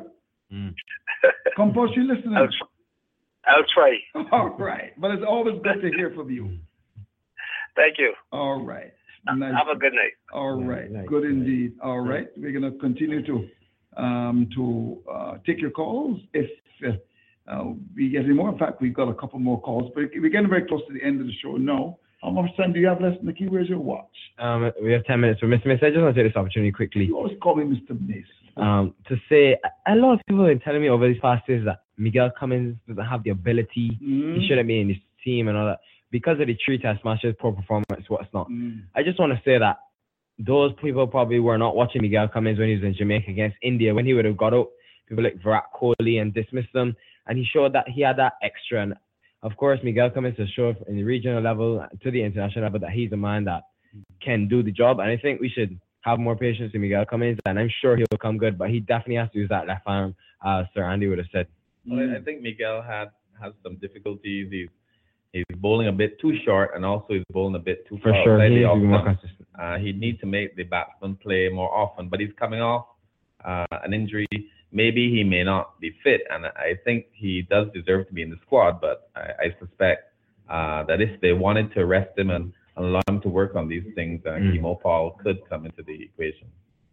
Compulsory listening. I'll, I'll try. All right, but it's always good to hear from you. Thank you. All right. Nice. Have a good night. All right. Good indeed. All right. We're gonna continue to um to uh, take your calls if uh, uh, we get any more. In fact, we've got a couple more calls, but we're getting very close to the end of the show now. How much time do you have left, Nikki? Where's your watch? Um, we have ten minutes for Mister Mason. I just want to take this opportunity quickly. You always call me Mister Mason. Um, to say a lot of people have been telling me over these past days that Miguel Cummins doesn't have the ability. Mm. He shouldn't be in this team and all that because of the three test matches, poor performance, what's not. Mm. I just want to say that those people probably were not watching Miguel Cummins when he was in Jamaica against India, when he would have got out people like Virat Kohli and dismissed them, and he showed that he had that extra. And of course, Miguel Cummins has shown in the regional level to the international level that he's a man that can do the job, and I think we should have more patience with Miguel Cummins, and I'm sure he'll come good, but he definitely has to use that left arm, as Sir Andy would have said. Well, I, I think Miguel had has some difficulties. He's he's bowling a bit too short, and also he's bowling a bit too For far sure, outside he the needs to be more off-stump. consistent. Uh, he'd need to make the batsman play more often, but he's coming off uh, an injury. Maybe he may not be fit, and I think he does deserve to be in the squad, but I, I suspect uh, that if they wanted to rest him and allow him to work on these things, uh, Mm. Kemo Paul could come into the equation.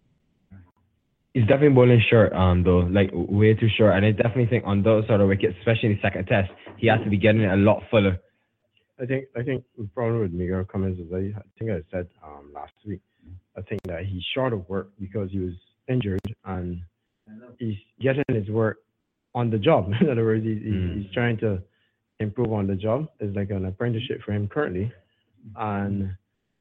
He's definitely bowling short, um, though, like way too short. And I definitely think on those sort of wickets, especially in the second test, he has to be getting it a lot fuller. I think I think the problem with Miguel Cummins is I, I think I said um, last week. I think that he's short of work because he was injured and he's getting his work on the job. In other words, he's, Mm. he's trying to improve on the job. It's like an apprenticeship for him currently, and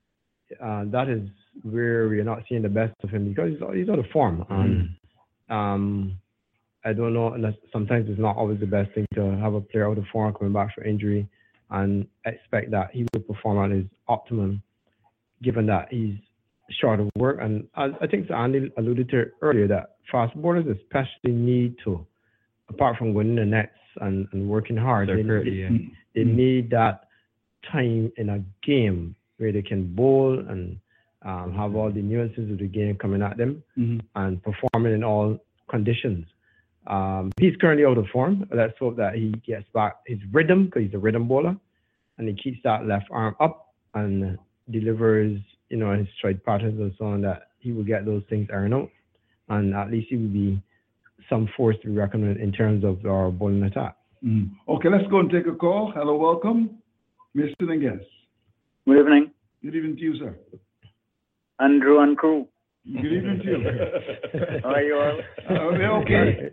uh, that is where we are not seeing the best of him because he's, he's out of form. And um, I don't know. And sometimes it's not always the best thing to have a player out of form coming back for injury and expect that he will perform at his optimum, given that he's short of work. And I, I think Andy alluded to it earlier that fast bowlers especially need to, apart from winning the nets and, and working hard, they, Currently, they, yeah. they need that time in a game where they can bowl and um, have all the nuances of the game coming at them Mhm. and performing in all conditions. Um, he's currently out of form. Let's hope that he gets back his rhythm because he's a rhythm bowler, and he keeps that left arm up and delivers, you know, his stride patterns and so on, that he will get those things ironed out, and at least he will be some force to be reckoned with in terms of our bowling attack. Mm. Okay, let's go and take a call. Hello, welcome. Mister and guest. Good evening. Good evening to you, sir. Andrew and crew. Good evening to you. How are you all? Uh, we're okay.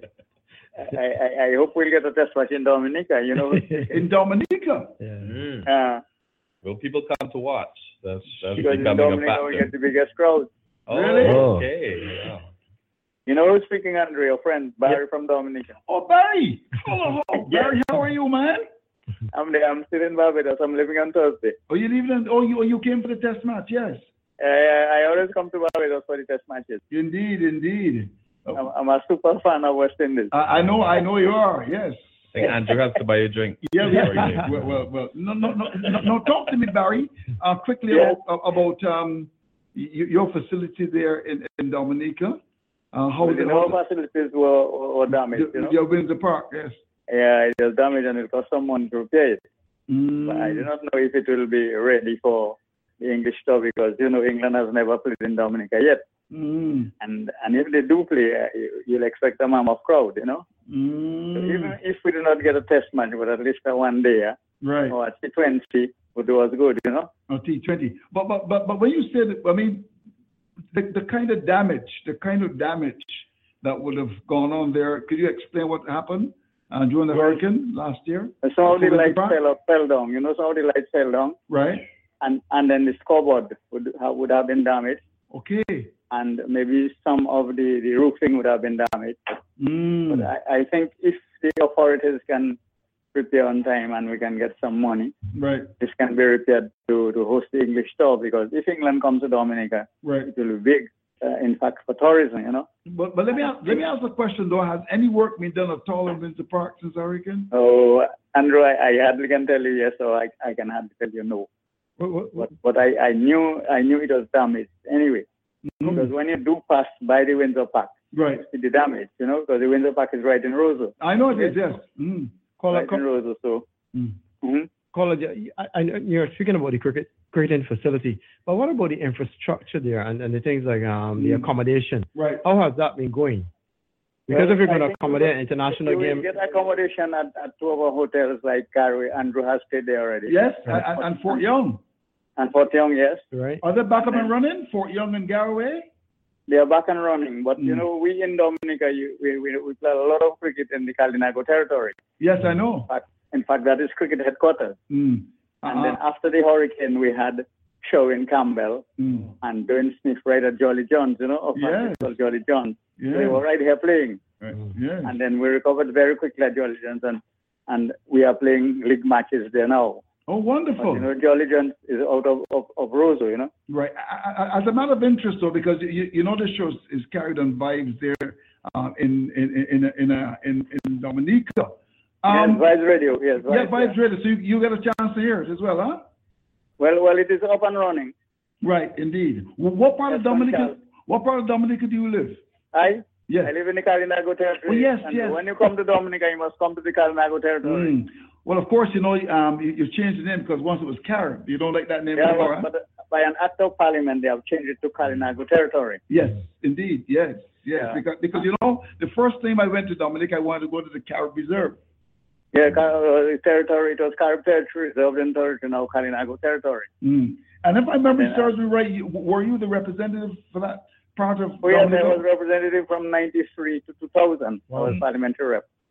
I, I, I hope we'll get a test match in Dominica, you know. In Dominica? Mm. Uh, Will people come to watch? That's, that's because in becoming a Dominica we factor. get the biggest crowd. Oh, Really? okay. Wow. You know who's speaking, Andrew? Your friend, Barry from Dominica. Oh, Barry. Hello, Barry, how are you, man? I'm there. I'm still in Barbados. I'm leaving on Thursday. Oh, you leaving? on- Oh, you, oh, you came for the test match, yes. I, I I always come to Barbados for the test matches. Indeed, indeed. I'm, I'm a super fan of West Indies. I, I know, I know you are, yes. I think Andrew has to buy you a drink. Yeah, before you yeah. leave. Well, well, well, no, no, no, no, no. Talk to me, Barry, uh, quickly Yeah. about about um y- your facility there in, in Dominica. Uh, how Well, is you it? know, how- facilities were, were, were damaged, you know. Your Windsor Park, yes. Yeah, it was damaged and it cost someone to repair it. Mm. But I do not know if it will be ready for the English tour because, you know, England has never played in Dominica yet. Mm. And and if they do play, uh, you- you'll expect a mammoth crowd, you know. Mm. So even if we do not get a test match, but at least a one day, uh, Right. or a T twenty would do us good, you know. Oh, T twenty. But but but but when you said, I mean, the the kind of damage, the kind of damage that would have gone on there. Could you explain what happened uh, during the hurricane last year? And some of the Windsor lights Park? fell, fell down, you know. Some of the lights fell down, Right. and and then the scoreboard would have, would have been damaged, Okay. and maybe some of the, the roofing would have been damaged. Mm. But I, I think if the authorities can prepare on time and we can get some money, Right. this can be repaired to, to host the English tour, because if England comes to Dominica, Right. it will be big, uh, in fact, for tourism, you know. But but let me ask, let me ask a question though. Has any work been done at all in Windsor Park since the hurricane? Oh, Andrew, I, I hardly can tell you yes, or I, I can hardly tell you no. What, what, But, but I, I knew I knew it was damaged anyway, because when you do pass by the Windsor Park, Right. you see the damage, you know, because the Windsor Park is right in Roseau. I know it is. Yes. Mm. Caller, Right in Roseau, so. Mm. Mhm. Caller, I, I know you're speaking about the cricket cricketing facility, but what about the infrastructure there and, and the things like um the Mm. accommodation? Right. How has that been going? Because Well, if you're I going to think accommodate you an will- international you will game, get accommodation at, at two of our hotels like Carway. Andrew has stayed there already. Yes. And, and- and Fort Young. And Fort Young, yes. right? Are they back up and running? Fort Young and Garraway. They are back and running. But, you Mm. know, we in Dominica, you, we, we, we play a lot of cricket in the Kalinago territory. Yes, I know. In fact, in fact, that is cricket headquarters. Mm. And Uh-huh. then after the hurricane, we had show in Campbell Mm. and Dwayne Smith right at Jolly Jones, you know, of Yes. called Jolly Jones. So they Yeah. were right here playing. Right. Yes. And then we recovered very quickly at Jolly Jones, and, and we are playing league matches there now. Oh, But, wonderful. you know, Jolly Jones is out of, of, of Roseau, you know. Right. I- I- As a matter of interest, though, because you, you know the show is carried on Vibes there uh, in in in in, uh, in in Dominica. Um, yes, Vibes Radio, yes. yeah, Vibes, Vibes Radio. So you, you get a chance to hear it as well, huh? Well, well, it is up and running. Right, indeed. Well, what part of Yes, Dominica? Charles. What part of Dominica do you live? I, Yes. I live in the Kalinago territory. Oh, yes, and yes. when you come to Dominica, you must come to the Kalinago territory. Mm. Well, of course, you know um, you, you changed the name because once it was Carib. You don't like that name Yeah, anymore, but, huh? but by an act of parliament, they have changed it to Kalinago territory. Yes, indeed. Yes, yes. Yeah. Because because you know the first time I went to Dominica, I wanted to go to the Carib Reserve. Yeah, Ka- uh, the territory, it was Carib territory, reserved in territory, now Kalinago territory. Mm. And if my memory And then, serves me right, you, were you the representative for that part of Oh, yes, I Dominica? was representative from ninety-three to two thousand. I was Mm. parliamentary rep.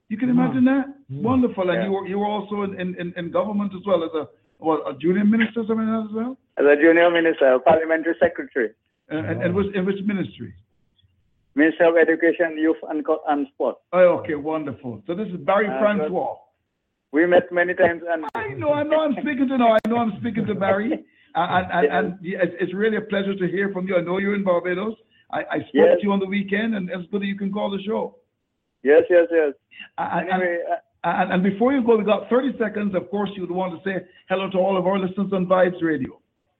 You can imagine that? Mm. Wonderful. And Yeah. you were you were also in, in, in, in government as well as a what, a junior minister or something like that as well? As a junior minister, parliamentary secretary, Uh, and, and which, in which ministry? Minister of Education, Youth and, Co- and Sport. Oh, okay, wonderful. So this is Barry Uh, Francois. We met many times, and I know, I know I'm speaking to now. I know I'm speaking to Barry. And, and, and, and yeah, it's, it's really a pleasure to hear from you. I know you're in Barbados. I, I spoke Yes. to you on the weekend, and it's good that you can call the show. Yes, yes, yes. And, Anyway, uh, and, and before you go, we got thirty seconds. Of course, you'd want to say hello to all of our listeners on Vibes Radio.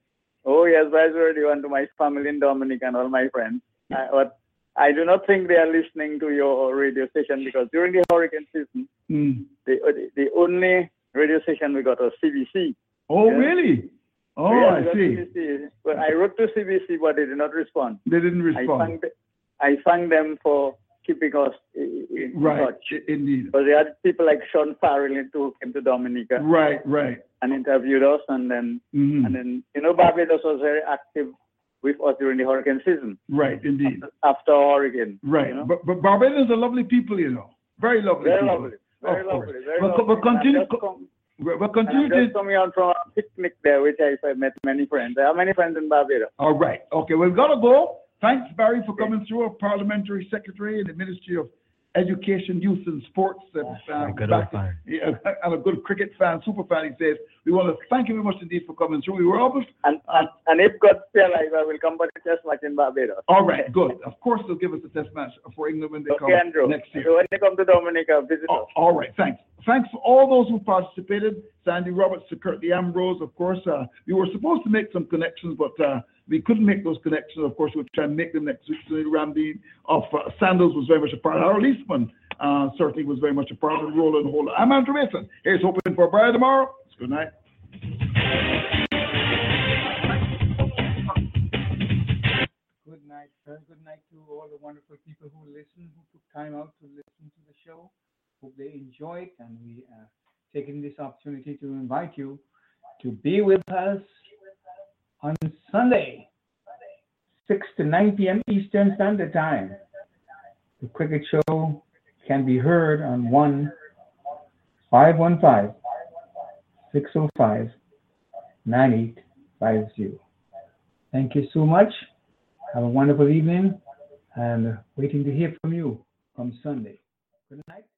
oh yes, Vice Radio, and to my family in Dominica and all my friends. I, but I do not think they are listening to your radio station because during the hurricane season, Mm. the the only radio station we got was C B C. Oh, Yeah. really? Oh, Yeah, we I got see. C B C. Well, I wrote to C B C, but they did not respond. They didn't I respond. thank, I thank them for keeping us in, in Right, touch. I- indeed. Because they had people like Sean Farrell who came to Dominica Right, right. and interviewed us, and then Mhm. and then you know Barbados was very active with us during the hurricane season. Right, indeed. After hurricane, Right. You know? But, but Barbados are lovely people, you know. Very lovely Very people. lovely, very Of course. lovely, very But, lovely. but continue, And I'm just come- but and continue I'm to. just coming out from a picnic there, which I, I met many friends. I have many friends in Barbados. All right. Okay, we've got to go. Thanks, Barry, for coming through, our parliamentary secretary in the Ministry of Education, Youth and Sports. Uh, uh, good back- old fan. Yeah, and a good cricket fan, super fan, he says. We want to thank you very much indeed for coming through. We were almost. And, and, and if God still alive, I will come for the test match in Barbados. All right, good. Of course, they'll give us a test match for England when they Okay, come Andrew. next year. So when they come to Dominica, visit Oh, us. all right, thanks. Thanks for all those who participated. Sandy Roberts, to Curtly Ambrose, of course. Uh, we were supposed to make some connections, but uh, we couldn't make those connections. Of course, we'll try and make them next week. Sunil Ramdean of uh, Sandals was very much a part. Harold Eastman uh, certainly was very much a part of Roland Hola. I'm Andrew Mason. Here's hoping for a brighter tomorrow. Good night. Good night, sir. Good night to all the wonderful people who listen, who took time out to listen to the show. Hope they enjoyed, and we are taking this opportunity to invite you to be with us on Sunday, six to nine p m Eastern Standard Time. The cricket show can be heard on one five one five, six oh five, nine eight five zero. Thank you so much. Have a wonderful evening, and waiting to hear from you on Sunday. Good night.